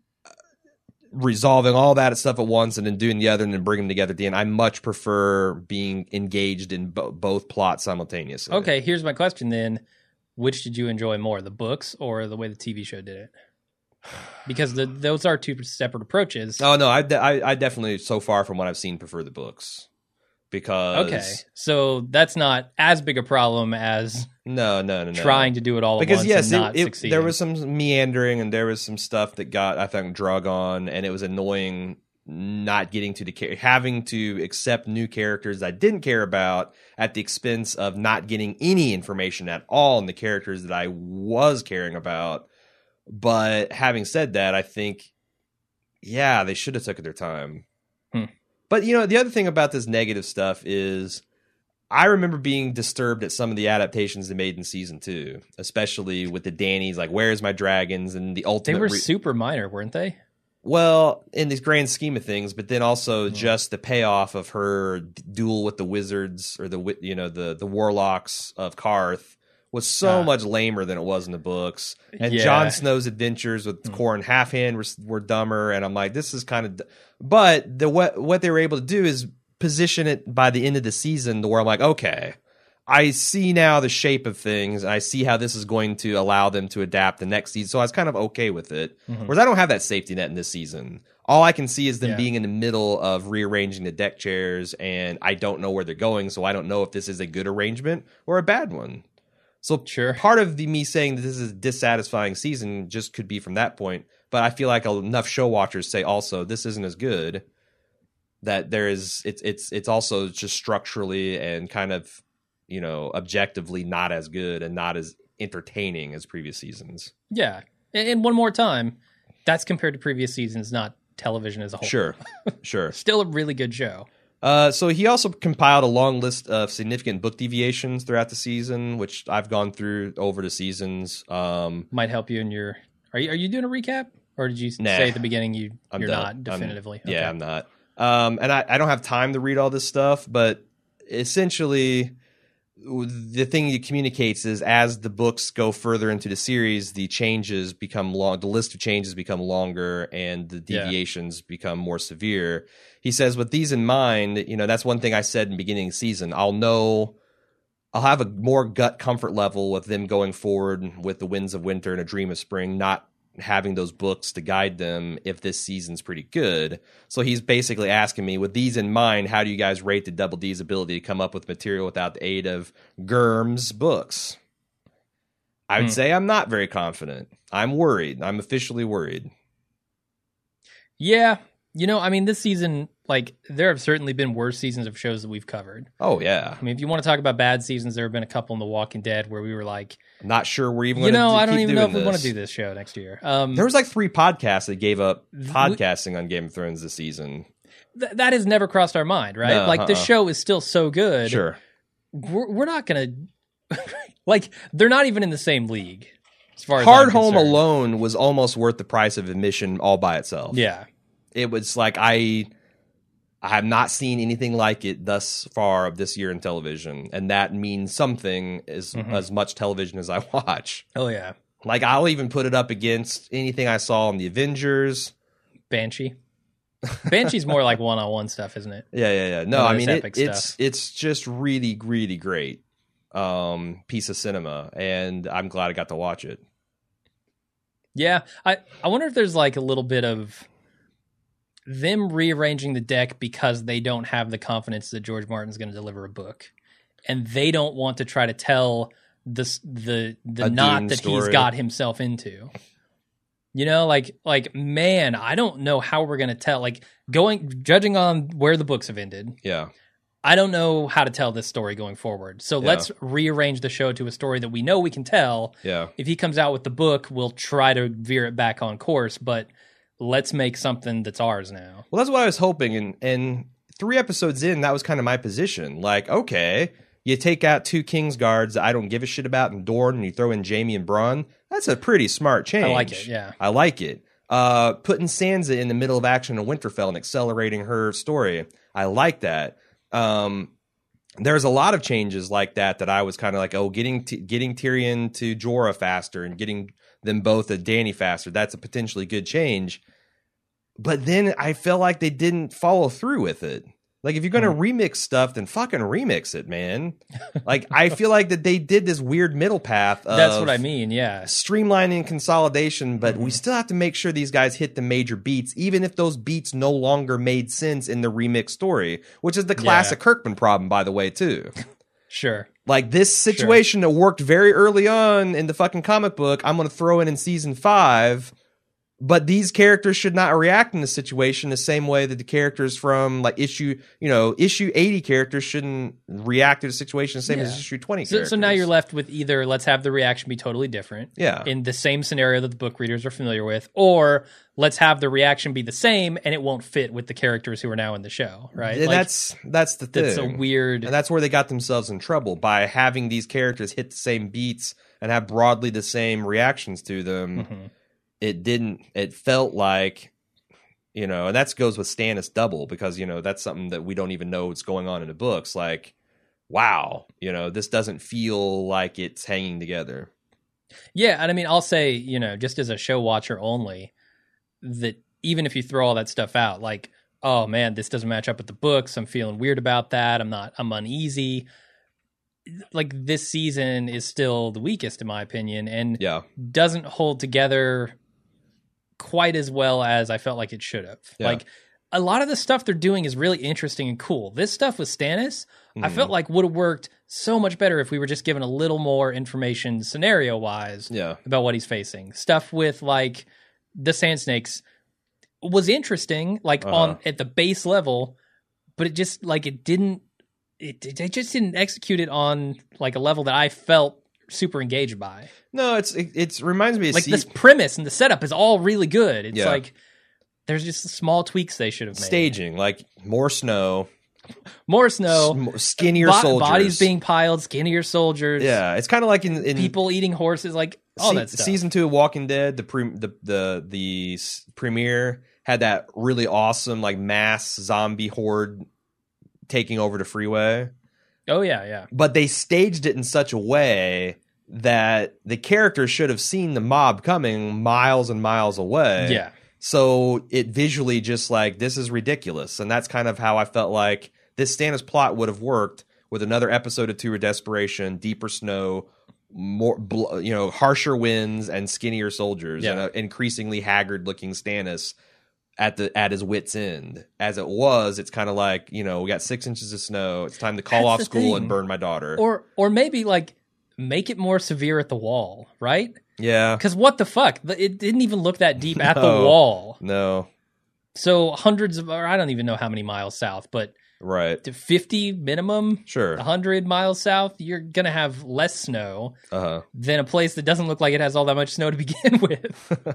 resolving all that stuff at once and then doing the other and then bringing them together at the end. I much prefer being engaged in bo- both plots simultaneously. Okay, here's my question then. Which did you enjoy more, the books or the way the T V show did it? Because the, those are two separate approaches. Oh, no, I, de- I, I definitely, so far from what I've seen, prefer the books. Because... Okay, so that's not as big a problem as... No, no, no, no. Trying to do it all because, at once yes, and not it, it, succeeding. There was some meandering and there was some stuff that got, I think, drug on, and it was annoying not getting to the having to accept new characters I didn't care about at the expense of not getting any information at all in the characters that I was caring about. But having said that, I think, yeah, they should have took their time. Hmm. But, you know, the other thing about this negative stuff is I remember being disturbed at some of the adaptations they made in season two, especially with the Dany's, like, where's my dragons and the ultimate. They were re- super minor, weren't they? Well, in this grand scheme of things, but then also hmm. just the payoff of her duel with the wizards or the, you know, the, the warlocks of Karth was so uh, much lamer than it was in the books. And yeah. Jon Snow's adventures with mm. Qhorin Halfhand were, were dumber. And I'm like, this is kind of... D-. But the what what they were able to do is position it by the end of the season to where I'm like, okay, I see now the shape of things. And I see how this is going to allow them to adapt the next season. So I was kind of okay with it. Mm-hmm. Whereas I don't have that safety net in this season. All I can see is them yeah. being in the middle of rearranging the deck chairs. And I don't know where they're going. So I don't know if this is a good arrangement or a bad one. So sure. part of the me saying that this is a dissatisfying season just could be from that point. But I feel like enough show watchers say also this isn't as good, that there is it's it's it's also just structurally and kind of, you know, objectively not as good and not as entertaining as previous seasons. Yeah. And one more time, that's compared to previous seasons, not television as a whole. Sure. Sure. Still a really good show. Uh, so he also compiled a long list of significant book deviations throughout the season, which I've gone through over the seasons. Um, Might help you in your... Are you, are you doing a recap? Or did you nah, say at the beginning you, I'm you're done. not definitively? I'm, yeah, okay. I'm not. Um, and I, I don't have time to read all this stuff, but essentially the thing he communicates is as the books go further into the series, the changes become long, the list of changes become longer and the deviations yeah. become more severe. He says, with these in mind, you know, that's one thing I said in the beginning of the season. I'll know, I'll have a more gut comfort level with them going forward with the Winds of Winter and A Dream of Spring, not having those books to guide them if this season's pretty good. So he's basically asking me, with these in mind, how do you guys rate the Double D's ability to come up with material without the aid of Gurm's books? I would hmm. say I'm not very confident. I'm worried. I'm officially worried. Yeah. You know, I mean, this season, like, there have certainly been worse seasons of shows that we've covered. Oh, yeah. I mean, if you want to talk about bad seasons, there have been a couple in The Walking Dead where we were like... I'm not sure we're even going to You know, I don't even know if this. we want to do this show next year. Um, there was like three podcasts that gave up podcasting we, on Game of Thrones this season. Th- that has never crossed our mind, right? No, like, uh-uh. the show is still so good. Sure. We're, we're not going to... like, they're not even in the same league, as far as Hard I'm Home concerned. alone was almost worth the price of admission all by itself. Yeah. It was like, I... I have not seen anything like it thus far of this year in television, and that means something as mm-hmm. as much television as I watch. Oh, yeah. Like, I'll even put it up against anything I saw in The Avengers. Banshee. Banshee's more like one-on-one stuff, isn't it? Yeah, yeah, yeah. No, One I of mean, those it, epic it's stuff. it's just really, really great um, piece of cinema, and I'm glad I got to watch it. Yeah, I, I wonder if there's like a little bit of... them rearranging the deck because they don't have the confidence that George Martin's going to deliver a book. And they don't want to try to tell this the the A knot Dune that he's story. got himself into. You know, like like man, I don't know how we're gonna tell. Like going judging on where the books have ended, Yeah. I don't know how to tell this story going forward. So Yeah. let's rearrange the show to a story that we know we can tell. Yeah. If he comes out with the book, we'll try to veer it back on course, but let's make something that's ours now. Well, that's what I was hoping. And, and three episodes in, that was kind of my position. Like, okay, you take out two Kingsguards that I don't give a shit about in Dorne, and you throw in Jaime and Bronn. That's a pretty smart change. I like it, yeah. I like it. Uh, putting Sansa in the middle of action in Winterfell and accelerating her story. I like that. Um, there's a lot of changes like that that I was kind of like, oh, getting t- getting Tyrion to Jorah faster and getting them both to Dany faster. That's a potentially good change. But then I felt like they didn't follow through with it. Like, if you're going to Hmm. remix stuff, then fucking remix it, man. Like, I feel like that they did this weird middle path of That's what I mean, yeah. streamlining consolidation, but Mm-hmm. we still have to make sure these guys hit the major beats, even if those beats no longer made sense in the remix story, which is the classic Yeah. Kirkman problem, by the way, too. Sure. Like, this situation that worked very early on in the fucking comic book, I'm going to throw in in season five. But these characters should not react in the situation the same way that the characters from like issue, you know, issue eighty characters shouldn't react to the situation the same Yeah. as issue twenty So, characters. so now you're left with either let's have the reaction be totally different Yeah. in the same scenario that the book readers are familiar with, or let's have the reaction be the same and it won't fit with the characters who are now in the show, right? And Like, that's that's the thing. that's a weird. And that's where they got themselves in trouble by having these characters hit the same beats and have broadly the same reactions to them. Mhm. It didn't. It felt like, you know, and that goes with Stannis double because you know that's something that we don't even know what's going on in the books. Like, wow, you know, this doesn't feel like it's hanging together. Yeah, and I mean, I'll say, you know, just as a show watcher only, that even if you throw all that stuff out, like, oh man, this doesn't match up with the books. I'm feeling weird about that. I'm not. I'm uneasy. Like this season is still the weakest in my opinion, and Yeah, doesn't hold together quite as well as I felt like it should have. Yeah. Like a lot of the stuff they're doing is really interesting and cool. This stuff with Stannis, I Mhm. felt like would have worked so much better if we were just given a little more information scenario wise yeah, about what he's facing. Stuff with like the Sand Snakes was interesting, like Uh-huh. on at the base level, but it just like it didn't. It they just didn't execute it on like a level that I felt super engaged by. no, it's it, it's reminds me of Like Se- this premise and the setup is all really good. It's Yeah. like there's just small tweaks they should have made. staging, like more snow, More snow, sm- skinnier bo- soldiers, bodies being piled, skinnier soldiers. yeah. It's kind of like in, in people eating horses, like all Se- that stuff. Season two of Walking Dead, the pre- the the the s- premiere had that really awesome like mass zombie horde taking over the freeway, Oh yeah, yeah. but they staged it in such a way that the characters should have seen the mob coming miles and miles away. Yeah. So it visually just like this is ridiculous, and that's kind of how I felt like this Stannis plot would have worked with another episode or two of desperation, deeper snow, more bl- you know harsher winds, and skinnier soldiers, Yeah. and an increasingly haggard-looking Stannis at the at his wits' end. As it was, it's kind of like you know we got six inches of snow. It's time to call That's off the school thing. and burn my daughter. Or or maybe like make it more severe at the wall, right? yeah, Because what the fuck? The- It didn't even look that deep at the No. wall. no, So hundreds of, or I don't even know how many miles south, but right, to fifty minimum, sure, one hundred miles south, you're going to have less snow uh huh. than a place that doesn't look like it has all that much snow to begin with.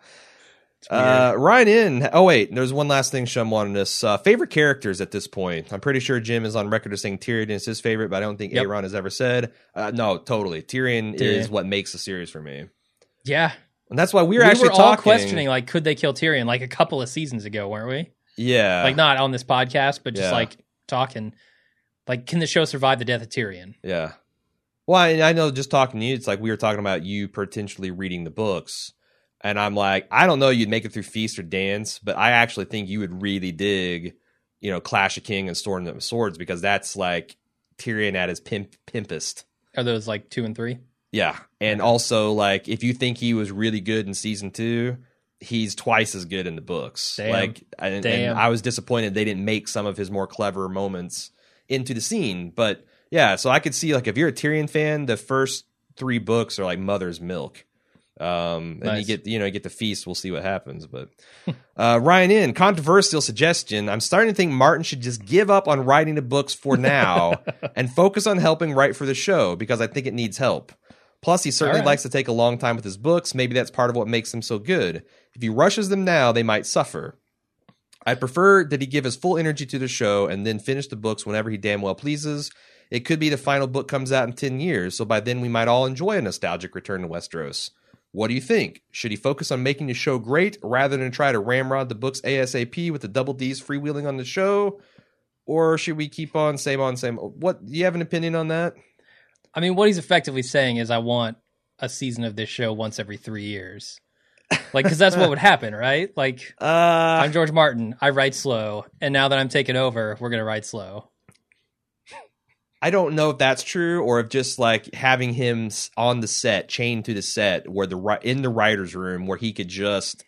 It's weird. Uh, Ryan in. Oh wait, there's one last thing Shum wanted us. Uh, favorite characters at this point. I'm pretty sure Jim is on record as saying Tyrion is his favorite, but I don't think Yep. Aaron has ever said. Uh, no, totally. Tyrion, Tyrion. is what makes the series for me, yeah. and that's why we We were were, actually all talking. questioning, like, could they kill Tyrion like a couple of seasons ago, weren't we? Yeah, Like, not on this podcast, but just Yeah. like talking. Like, can the show survive the death of Tyrion? yeah. Well, I, I know. Just talking to you, it's like we were talking about you potentially reading the books. And I'm like, I don't know you'd make it through Feast or Dance, but I actually think you would really dig, you know, Clash of King and Storm of Swords because that's like Tyrion at his pimp pimpest. Are those like two and three? Yeah. And also, like, if you think he was really good in season two, he's twice as good in the books. Damn. Like, and, Damn. and I was disappointed they didn't make some of his more clever moments into the scene. But yeah, so I could see, like, if you're a Tyrion fan, the first three books are like mother's milk. Um, and Nice. you get, you know, you get the feast. We'll see what happens. But uh, Ryan in controversial suggestion. I'm starting to think Martin should just give up on writing the books for now and focus on helping write for the show because I think it needs help. Plus, he certainly All right. likes to take a long time with his books. Maybe that's part of what makes them so good. If he rushes them now, they might suffer. I'd prefer that he give his full energy to the show and then finish the books whenever he damn well pleases. It could be the final book comes out in ten years, so by then we might all enjoy a nostalgic return to Westeros. What do you think? Should he focus on making the show great rather than try to ramrod the books ASAP with the double D's freewheeling on the show? Or should we keep on same on same? What do you have an opinion on that? I mean, what he's effectively saying is I want a season of this show once every three years. Like, because that's what would happen, right? Like, Uh, I'm George Martin. I write slow. And now that I'm taking over, we're going to write slow. I don't know if that's true or if just like having him s- on the set, chained to the set, where the ri- in the writer's room where he could just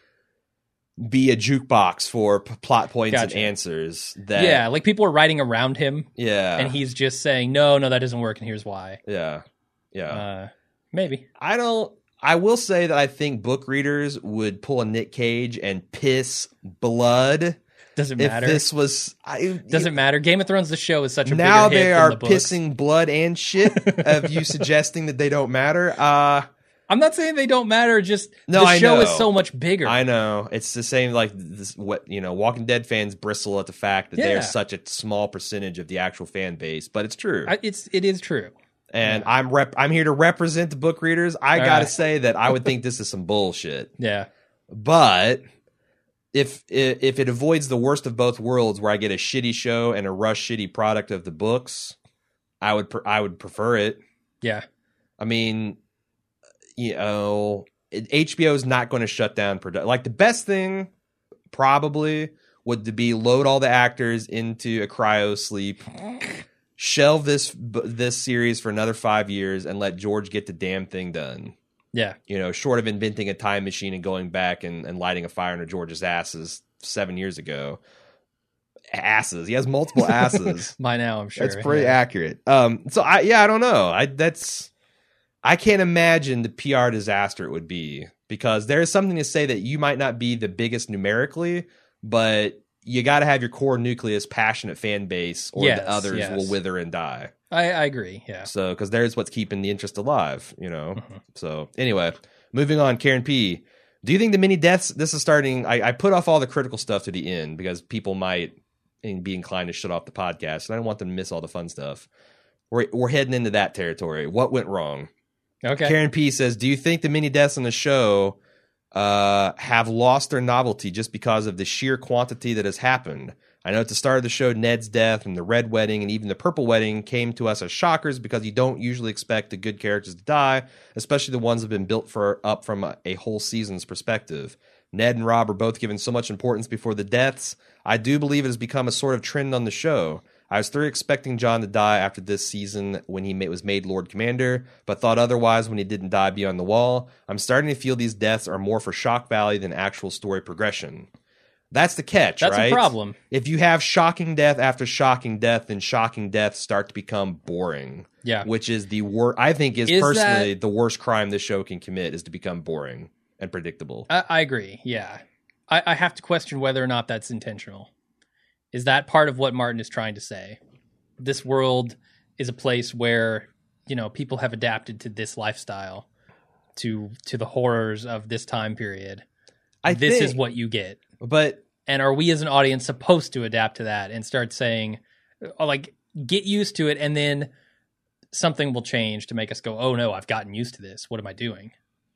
be a jukebox for p- plot points Gotcha. and answers. That Yeah, like people are writing around him, yeah, and he's just saying, no, no, that doesn't work, and here's why. yeah, yeah. Uh, maybe. I don't. I will say that I think book readers would pull a Nick Cage and piss blood Doesn't if matter. this was. I, Doesn't matter. Game of Thrones, the show, is such a now bigger hit they than are the books. pissing blood and shit of you suggesting that they don't matter. Uh I'm not saying they don't matter. Just No, the I show know. is so much bigger. I know it's the same. Like this, what you know, Walking Dead fans bristle at the fact that they Yeah. are such a small percentage of the actual fan base, but it's true. I, it's it is true. and I'm rep. I'm here to represent the book readers. I All gotta right. say that I would think this is some bullshit. Yeah. But if if it avoids the worst of both worlds, where I get a shitty show and a rush shitty product of the books, I would pre- I would prefer it. Yeah. I mean, you know, it- H B O is not going to shut down production. Like the best thing probably would to be load all the actors into a cryo sleep, shelve this b- this series for another five years, and let George get the damn thing done. Yeah. You know, short of inventing a time machine and going back and, and lighting a fire under George's asses seven years ago. Asses. He has multiple asses. By now, I'm sure. That's pretty yeah. accurate. Um, so I, yeah, I don't know. I that's, I can't imagine the P R disaster it would be, because there is something to say that you might not be the biggest numerically, but you got to have your core nucleus passionate fan base, or Yes, the others yes. will wither and die. I, I agree. Yeah. So, because there's what's keeping the interest alive, you know. Mhm. So, anyway, moving on. Karen P. Do you think the mini deaths? This is starting. I, I put off all the critical stuff to the end because people might be inclined to shut off the podcast, and I don't want them to miss all the fun stuff. We're we're heading into that territory. What went wrong? Okay. Karen P. says, "Do you think the mini deaths on the show uh, have lost their novelty just because of the sheer quantity that has happened? I know at the start of the show, Ned's death and the Red Wedding and even the Purple Wedding came to us as shockers because you don't usually expect the good characters to die, especially the ones that have been built for up from a, a whole season's perspective. Ned and Rob are both given so much importance before the deaths. I do believe it has become a sort of trend on the show. I was thoroughly expecting Jon to die after this season when he ma- was made Lord Commander, but thought otherwise when he didn't die beyond the wall. I'm starting to feel these deaths are more for shock value than actual story progression." That's the catch, That's right? a problem. If you have shocking death after shocking death, then shocking deaths start to become boring. Yeah. Which is the worst, I think is, Is personally that- the worst crime this show can commit, is to become boring and predictable. I, I agree. Yeah. I, I have to question whether or not that's intentional. Is that part of what Martin is trying to say? This world is a place where, you know, people have adapted to this lifestyle, to to the horrors of this time period. I this think, is what you get. But And are we as an audience supposed to adapt to that and start saying, oh, like, get used to it, and then something will change to make us go, oh no, I've gotten used to this. What am I doing?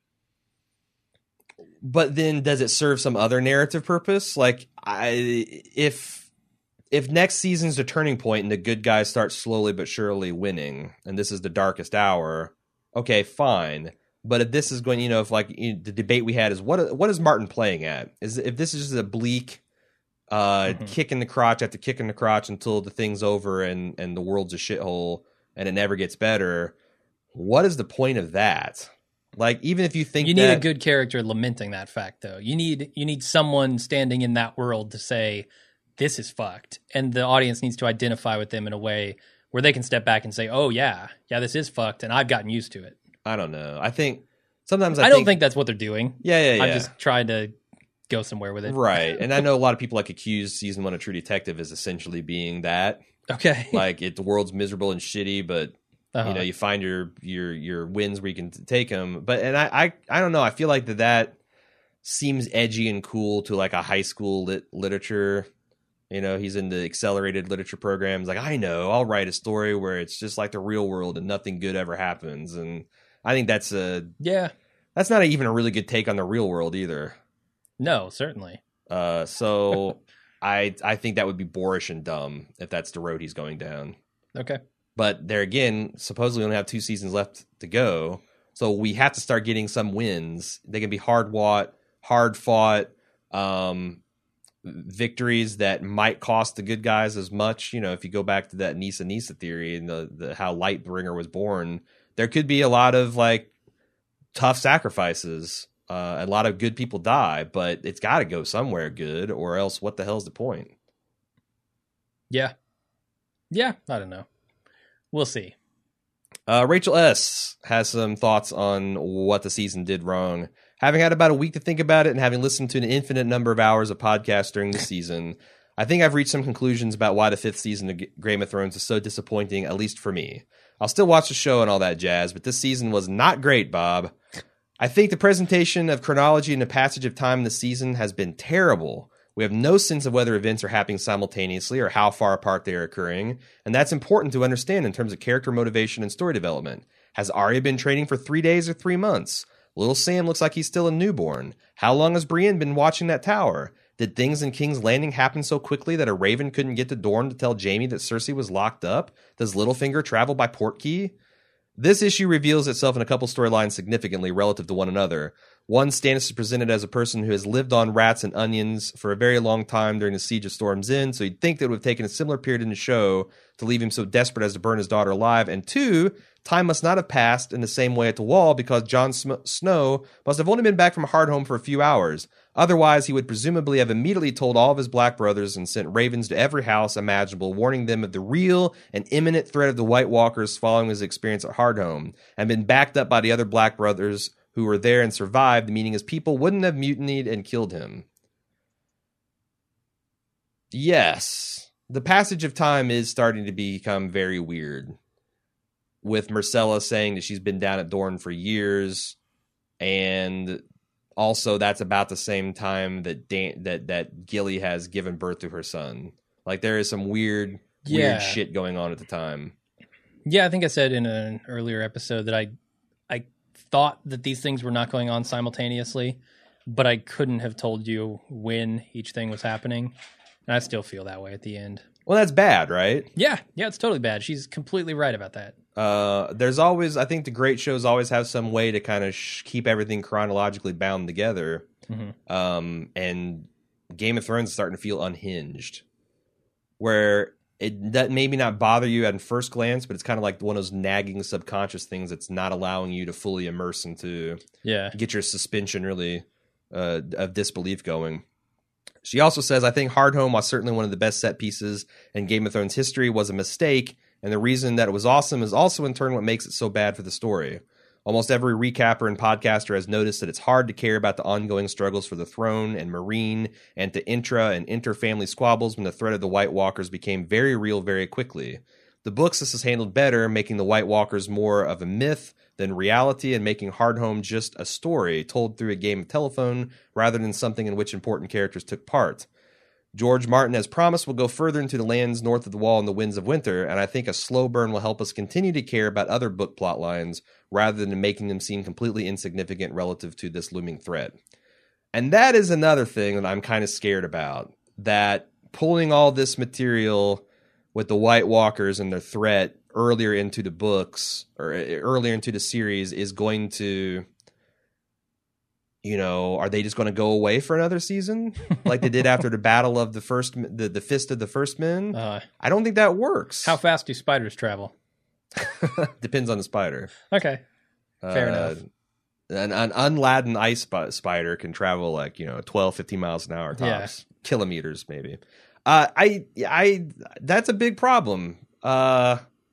but then does it serve some other narrative purpose? Like, I if if next season's the turning point and the good guys start slowly but surely winning, and this is the darkest hour, okay, fine. But if this is going, you know, if like you know, the debate we had is what what is Martin playing at? Is if this is just a bleak uh, Mm-hmm. kick in the crotch after kick in the crotch until the thing's over and and the world's a shithole and it never gets better? What is the point of that? Like, even if you think You need that, a good character lamenting that fact, though. You need you need someone standing in that world to say, this is fucked. And the audience needs to identify with them in a way where they can step back and say, oh, yeah, yeah, this is fucked, and I've gotten used to it. I don't know. I think sometimes I, I think, don't think that's what they're doing. Yeah, yeah, yeah. I'm just trying to go somewhere with it. Right. And I know a lot of people like accuse season one of True Detective as essentially being that. Okay. Like it, the world's miserable and shitty, but uh-huh. you know, you find your your your wins where you can take them. But and I I, I don't know. I feel like that that seems edgy and cool to like a high school lit literature. You know, he's in the accelerated literature programs. Like, I know, I'll write a story where it's just like the real world and nothing good ever happens. And I think that's a yeah, that's not even a really good take on the real world either. No, certainly. Uh, so I I think that would be boorish and dumb if that's the road he's going down. Okay. But there again, supposedly we only have two seasons left to go, so we have to start getting some wins. They can be hard fought, hard fought um, victories that might cost the good guys as much. You know, if you go back to that Nisa Nisa theory and the, the how Lightbringer was born, there could be a lot of like tough sacrifices. Uh, a lot of good people die, but it's got to go somewhere good, or else what the hell's the point? Yeah. Yeah, I don't know. We'll see. Uh, Rachel S. has some thoughts on what the season did wrong. Having had about a week to think about it and having listened to an infinite number of hours of podcasts during the season, I think I've reached some conclusions about why the fifth season of Game of Thrones is so disappointing, at least for me. I'll still watch the show and all that jazz, but this season was not great, Bob. I think the presentation of chronology and the passage of time in the season has been terrible. We have no sense of whether events are happening simultaneously or how far apart they are occurring, and that's important to understand in terms of character motivation and story development. Has Arya been training for three days or three months? Little Sam looks like he's still a newborn. How long has Brienne been watching that tower? Did things in King's Landing happen so quickly that a raven couldn't get to Dorne to tell Jaime that Cersei was locked up? Does Littlefinger travel by Portkey? This issue reveals itself in a couple storylines significantly relative to one another. One, Stannis is presented as a person who has lived on rats and onions for a very long time during the Siege of Storm's End, so you'd think that it would have taken a similar period in the show to leave him so desperate as to burn his daughter alive. And two, time must not have passed in the same way at the Wall because Jon Sm- Snow must have only been back from Hardhome for a few hours. Otherwise, he would presumably have immediately told all of his black brothers and sent ravens to every house imaginable, warning them of the real and imminent threat of the White Walkers following his experience at Hardhome, and been backed up by the other black brothers who were there and survived, meaning his people wouldn't have mutinied and killed him. Yes, the passage of time is starting to become very weird, with Myrcella saying that she's been down at Dorne for years, and also that's about the same time that Dan- that that Gilly has given birth to her son. Like, there is some weird, yeah. weird shit going on at the time. Yeah, I think I said in an earlier episode that I I thought that these things were not going on simultaneously, but I couldn't have told you when each thing was happening. And I still feel that way at the end. Well, that's bad, right? Yeah, yeah, it's totally bad. She's completely right about that. Uh, there's always, I think the great shows always have some way to kind of sh- keep everything chronologically bound together. Mm-hmm. Um, and Game of Thrones is starting to feel unhinged, where it that maybe not bother you at first glance, but it's kind of like one of those nagging subconscious things that's not allowing you to fully immerse into, yeah, get your suspension really uh, of disbelief going. She also says, I think Hardhome, while certainly one of the best set pieces in Game of Thrones history, was a mistake, and the reason that it was awesome is also in turn what makes it so bad for the story. Almost every recapper and podcaster has noticed that it's hard to care about the ongoing struggles for the throne and Meereen and to intra and inter-family squabbles when the threat of the White Walkers became very real very quickly. The books this is handled better, making the White Walkers more of a myth than reality and making Hardhome just a story told through a game of telephone rather than something in which important characters took part. George Martin, as promised, will go further into the lands north of the Wall and the Winds of Winter, and I think a slow burn will help us continue to care about other book plot lines rather than making them seem completely insignificant relative to this looming threat. And that is another thing that I'm kind of scared about, that pulling all this material with the White Walkers and their threat earlier into the books or earlier into the series is going to, you know, are they just going to go away for another season like they did after the battle of the first, the, the Fist of the First Men? Uh, I don't think that works. How fast do spiders travel? Depends on the spider. Okay. Fair uh, enough. An, an unladen ice sp- spider can travel like, you know, twelve, fifteen miles an hour tops. Yeah. Kilometers, maybe. Uh, I, I, that's a big problem. Uh,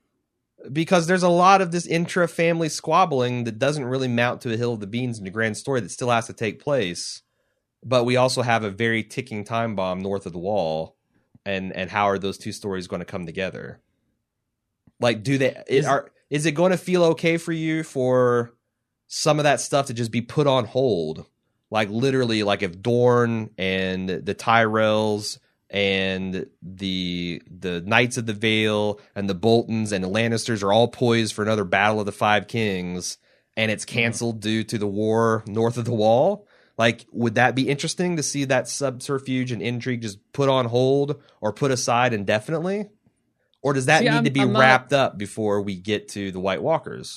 because there's a lot of this intra-family squabbling that doesn't really mount to a hill of the beans in the grand story that still has to take place. But we also have a very ticking time bomb north of the wall, and and how are those two stories going to come together? Like, do they is, are is it going to feel okay for you for some of that stuff to just be put on hold? Like literally, like if Dorne and the Tyrells and the the Knights of the Vale and the Boltons and the Lannisters are all poised for another Battle of the Five Kings, and it's canceled mm-hmm. due to the war north of the wall. Like, would that be interesting to see that subterfuge and intrigue just put on hold or put aside indefinitely? Or does that see, need I'm, to be I'm wrapped not... up before we get to the White Walkers?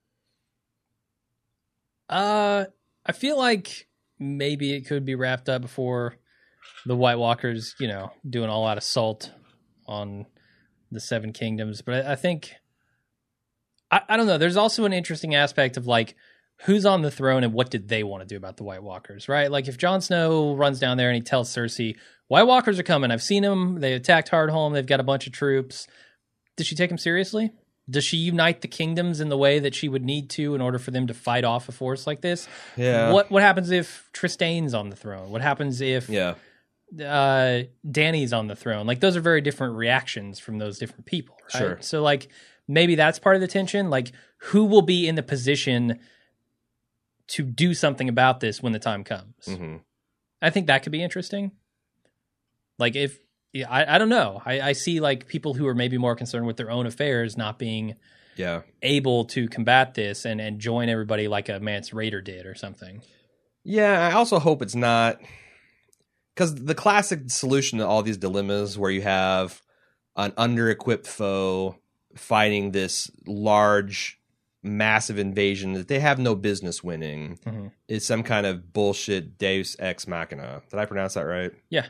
Uh, I feel like maybe it could be wrapped up before the White Walkers, you know, do an all-out assault on the Seven Kingdoms. But I, I think, I, I don't know, there's also an interesting aspect of, like, who's on the throne and what did they want to do about the White Walkers, right? Like if Jon Snow runs down there and he tells Cersei, White Walkers are coming. I've seen them. They attacked Hardhome. They've got a bunch of troops. Does she take them seriously? Does she unite the kingdoms in the way that she would need to in order for them to fight off a force like this? Yeah. What What happens if Tristane's on the throne? What happens if yeah. uh, Dany's on the throne? Like those are very different reactions from those different people, right? Sure. So like maybe that's part of the tension. Like who will be in the position to do something about this when the time comes? Mm-hmm. I think that could be interesting. Like if, yeah, I, I don't know. I, I see like people who are maybe more concerned with their own affairs not being yeah. able to combat this and, and join everybody like a Mance Rayder did or something. Yeah, I also hope it's not, because the classic solution to all these dilemmas where you have an under-equipped foe fighting this large massive invasion that they have no business winning mm-hmm. is some kind of bullshit Deus Ex Machina. Did I pronounce that right? Yeah.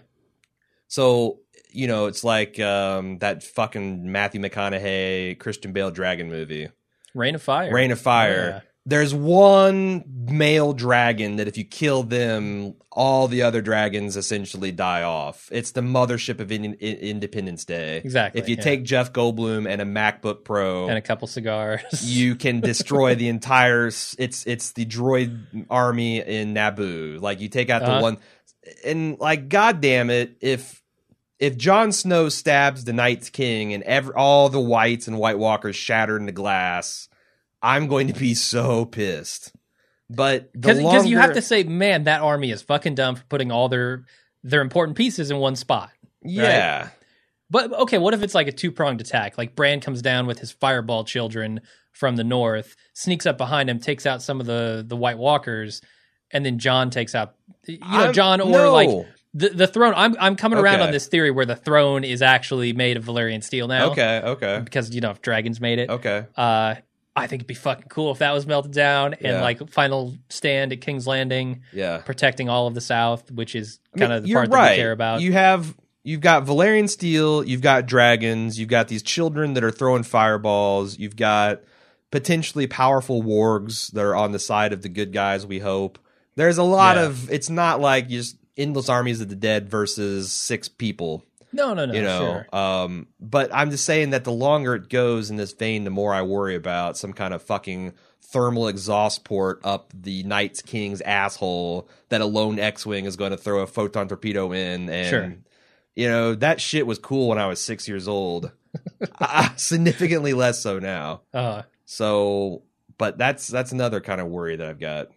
So, you know, it's like um, that fucking Matthew McConaughey, Christian Bale dragon movie. Reign of Fire. Reign of Fire. Oh, yeah. There's one male dragon that if you kill them, all the other dragons essentially die off. It's the mothership of in- in- Independence Day. Exactly. If you yeah. take Jeff Goldblum and a MacBook Pro and a couple cigars, you can destroy the entire. It's it's the droid army in Naboo. Like you take out the uh-huh. one, and like God damn it, if if Jon Snow stabs the Night's King and every, all the whites and White Walkers shatter into glass, I'm going to be so pissed. But because longer... you have to say, man, that army is fucking dumb for putting all their their important pieces in one spot. Yeah. Right? But okay, what if it's like a two pronged attack? Like Bran comes down with his fireball children from the north, sneaks up behind him, takes out some of the the White Walkers, and then Jon takes out you know I'm, Jon or no. like the the throne. I'm I'm coming around okay. on this theory where the throne is actually made of Valyrian steel now. Okay, okay. Because you know if dragons made it. Okay. Uh I think it'd be fucking cool if that was melted down and yeah. like final stand at King's Landing, yeah, protecting all of the South, which is kind I mean, of the you're part right. that we care about. You have you've got Valyrian steel, you've got dragons, you've got these children that are throwing fireballs, you've got potentially powerful wargs that are on the side of the good guys. We hope there's a lot yeah. of. It's not like just endless armies of the dead versus six people. No, no, no. You know, sure. um, but I'm just saying that the longer it goes in this vein, the more I worry about some kind of fucking thermal exhaust port up the Night's King's asshole that a lone X-Wing is going to throw a photon torpedo in. And, sure. you know, that shit was cool when I was six years old. uh, significantly less so now. Uh-huh. So, but that's that's another kind of worry that I've got.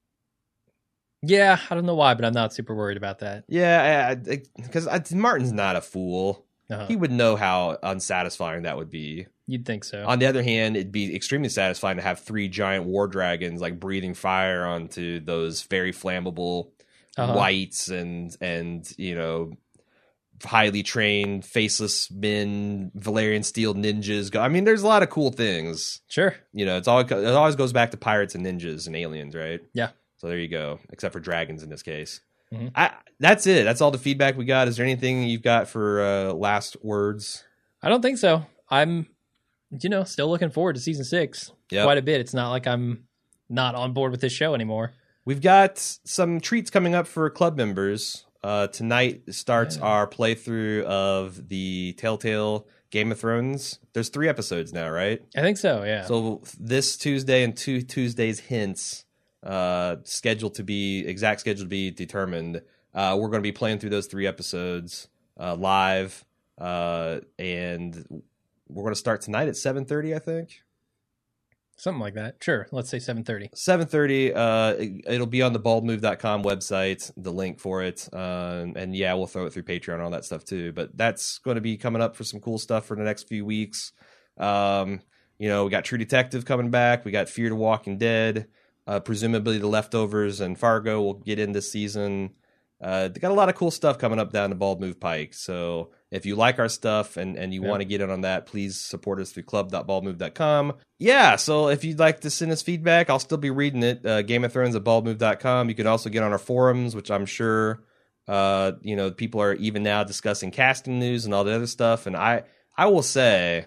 Yeah, I don't know why, but I'm not super worried about that. Yeah, because Martin's not a fool. Uh-huh. He would know how unsatisfying that would be. You'd think so. On the other hand, it'd be extremely satisfying to have three giant war dragons like breathing fire onto those very flammable uh-huh. whites and and you know highly trained faceless men, Valyrian steel ninjas. I mean, there's a lot of cool things. Sure. You know, it's all it always goes back to pirates and ninjas and aliens, right? Yeah. So there you go, except for dragons in this case. Mm-hmm. I, that's it. That's all the feedback we got. Is there anything you've got for uh, last words? I don't think so. I'm, you know, still looking forward to season six yep. quite a bit. It's not like I'm not on board with this show anymore. We've got some treats coming up for club members. Uh, tonight starts yeah. our playthrough of the Telltale Game of Thrones. There's three episodes now, right? I think so, yeah. So this Tuesday and two Tuesdays hence, uh, scheduled to be exact schedule to be determined. Uh, we're going to be playing through those three episodes uh, live, uh, and we're going to start tonight at seven thirty, I think. Something like that. Sure. Let's say seven thirty. seven thirty. Uh, it, it'll be on the bald move dot com website, the link for it. Uh, and yeah, we'll throw it through Patreon and all that stuff too. But that's going to be coming up for some cool stuff for the next few weeks. Um, you know, we got True Detective coming back. We got Fear the Walking Dead. Uh, presumably the Leftovers and Fargo will get in this season. Uh, they got a lot of cool stuff coming up down the Bald Move Pike. So if you like our stuff and, and you yeah. want to get in on that, please support us through club dot bald move dot com. Yeah, so if you'd like to send us feedback, I'll still be reading it. Uh, Game of Thrones at bald move dot com. You can also get on our forums, which I'm sure uh, you know people are even now discussing casting news and all the other stuff. And I, I will say,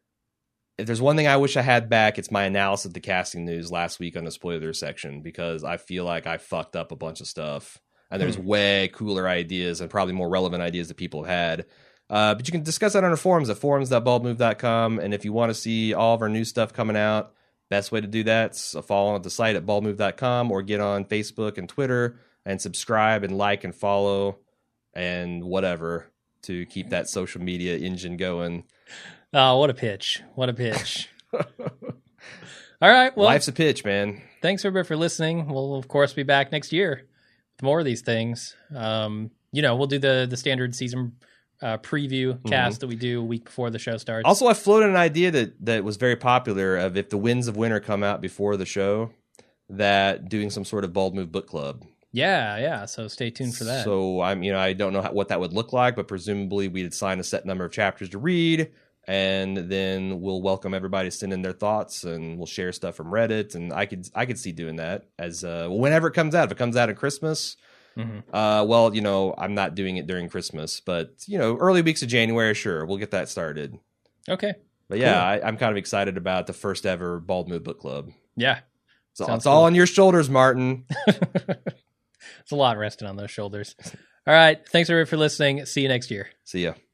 if there's one thing I wish I had back, it's my analysis of the casting news last week on the spoiler section, because I feel like I fucked up a bunch of stuff. And there's hmm. way cooler ideas and probably more relevant ideas that people have had. Uh, but you can discuss that on our forums at forums dot bald move dot com. And if you want to see all of our new stuff coming out, best way to do that is follow on the site at bald move dot com or get on Facebook and Twitter and subscribe and like and follow and whatever to keep that social media engine going. Oh, what a pitch. What a pitch. All right. Well, life's a pitch, man. Thanks, everybody, for listening. We'll, of course, be back next year with more of these things. Um, you know, we'll do the, the standard season uh, preview mm-hmm. cast that we do a week before the show starts. Also, I floated an idea that, that was very popular of if the Winds of Winter come out before the show, that doing some sort of Bald Move book club. Yeah, yeah. So stay tuned for that. So I'm, you know, I don't know how, what that would look like, but presumably we'd assign a set number of chapters to read. And then we'll welcome everybody to send in their thoughts, and we'll share stuff from Reddit. And I could I could see doing that as uh, whenever it comes out. If it comes out at Christmas, mm-hmm. uh, well, you know, I'm not doing it during Christmas, but you know, early weeks of January, sure, we'll get that started. Okay, but yeah, cool. I, I'm kind of excited about the first ever Bald Move Book Club. Yeah, so it's cool. All on your shoulders, Martin. It's a lot resting on those shoulders. All right, thanks everybody for listening. See you next year. See ya.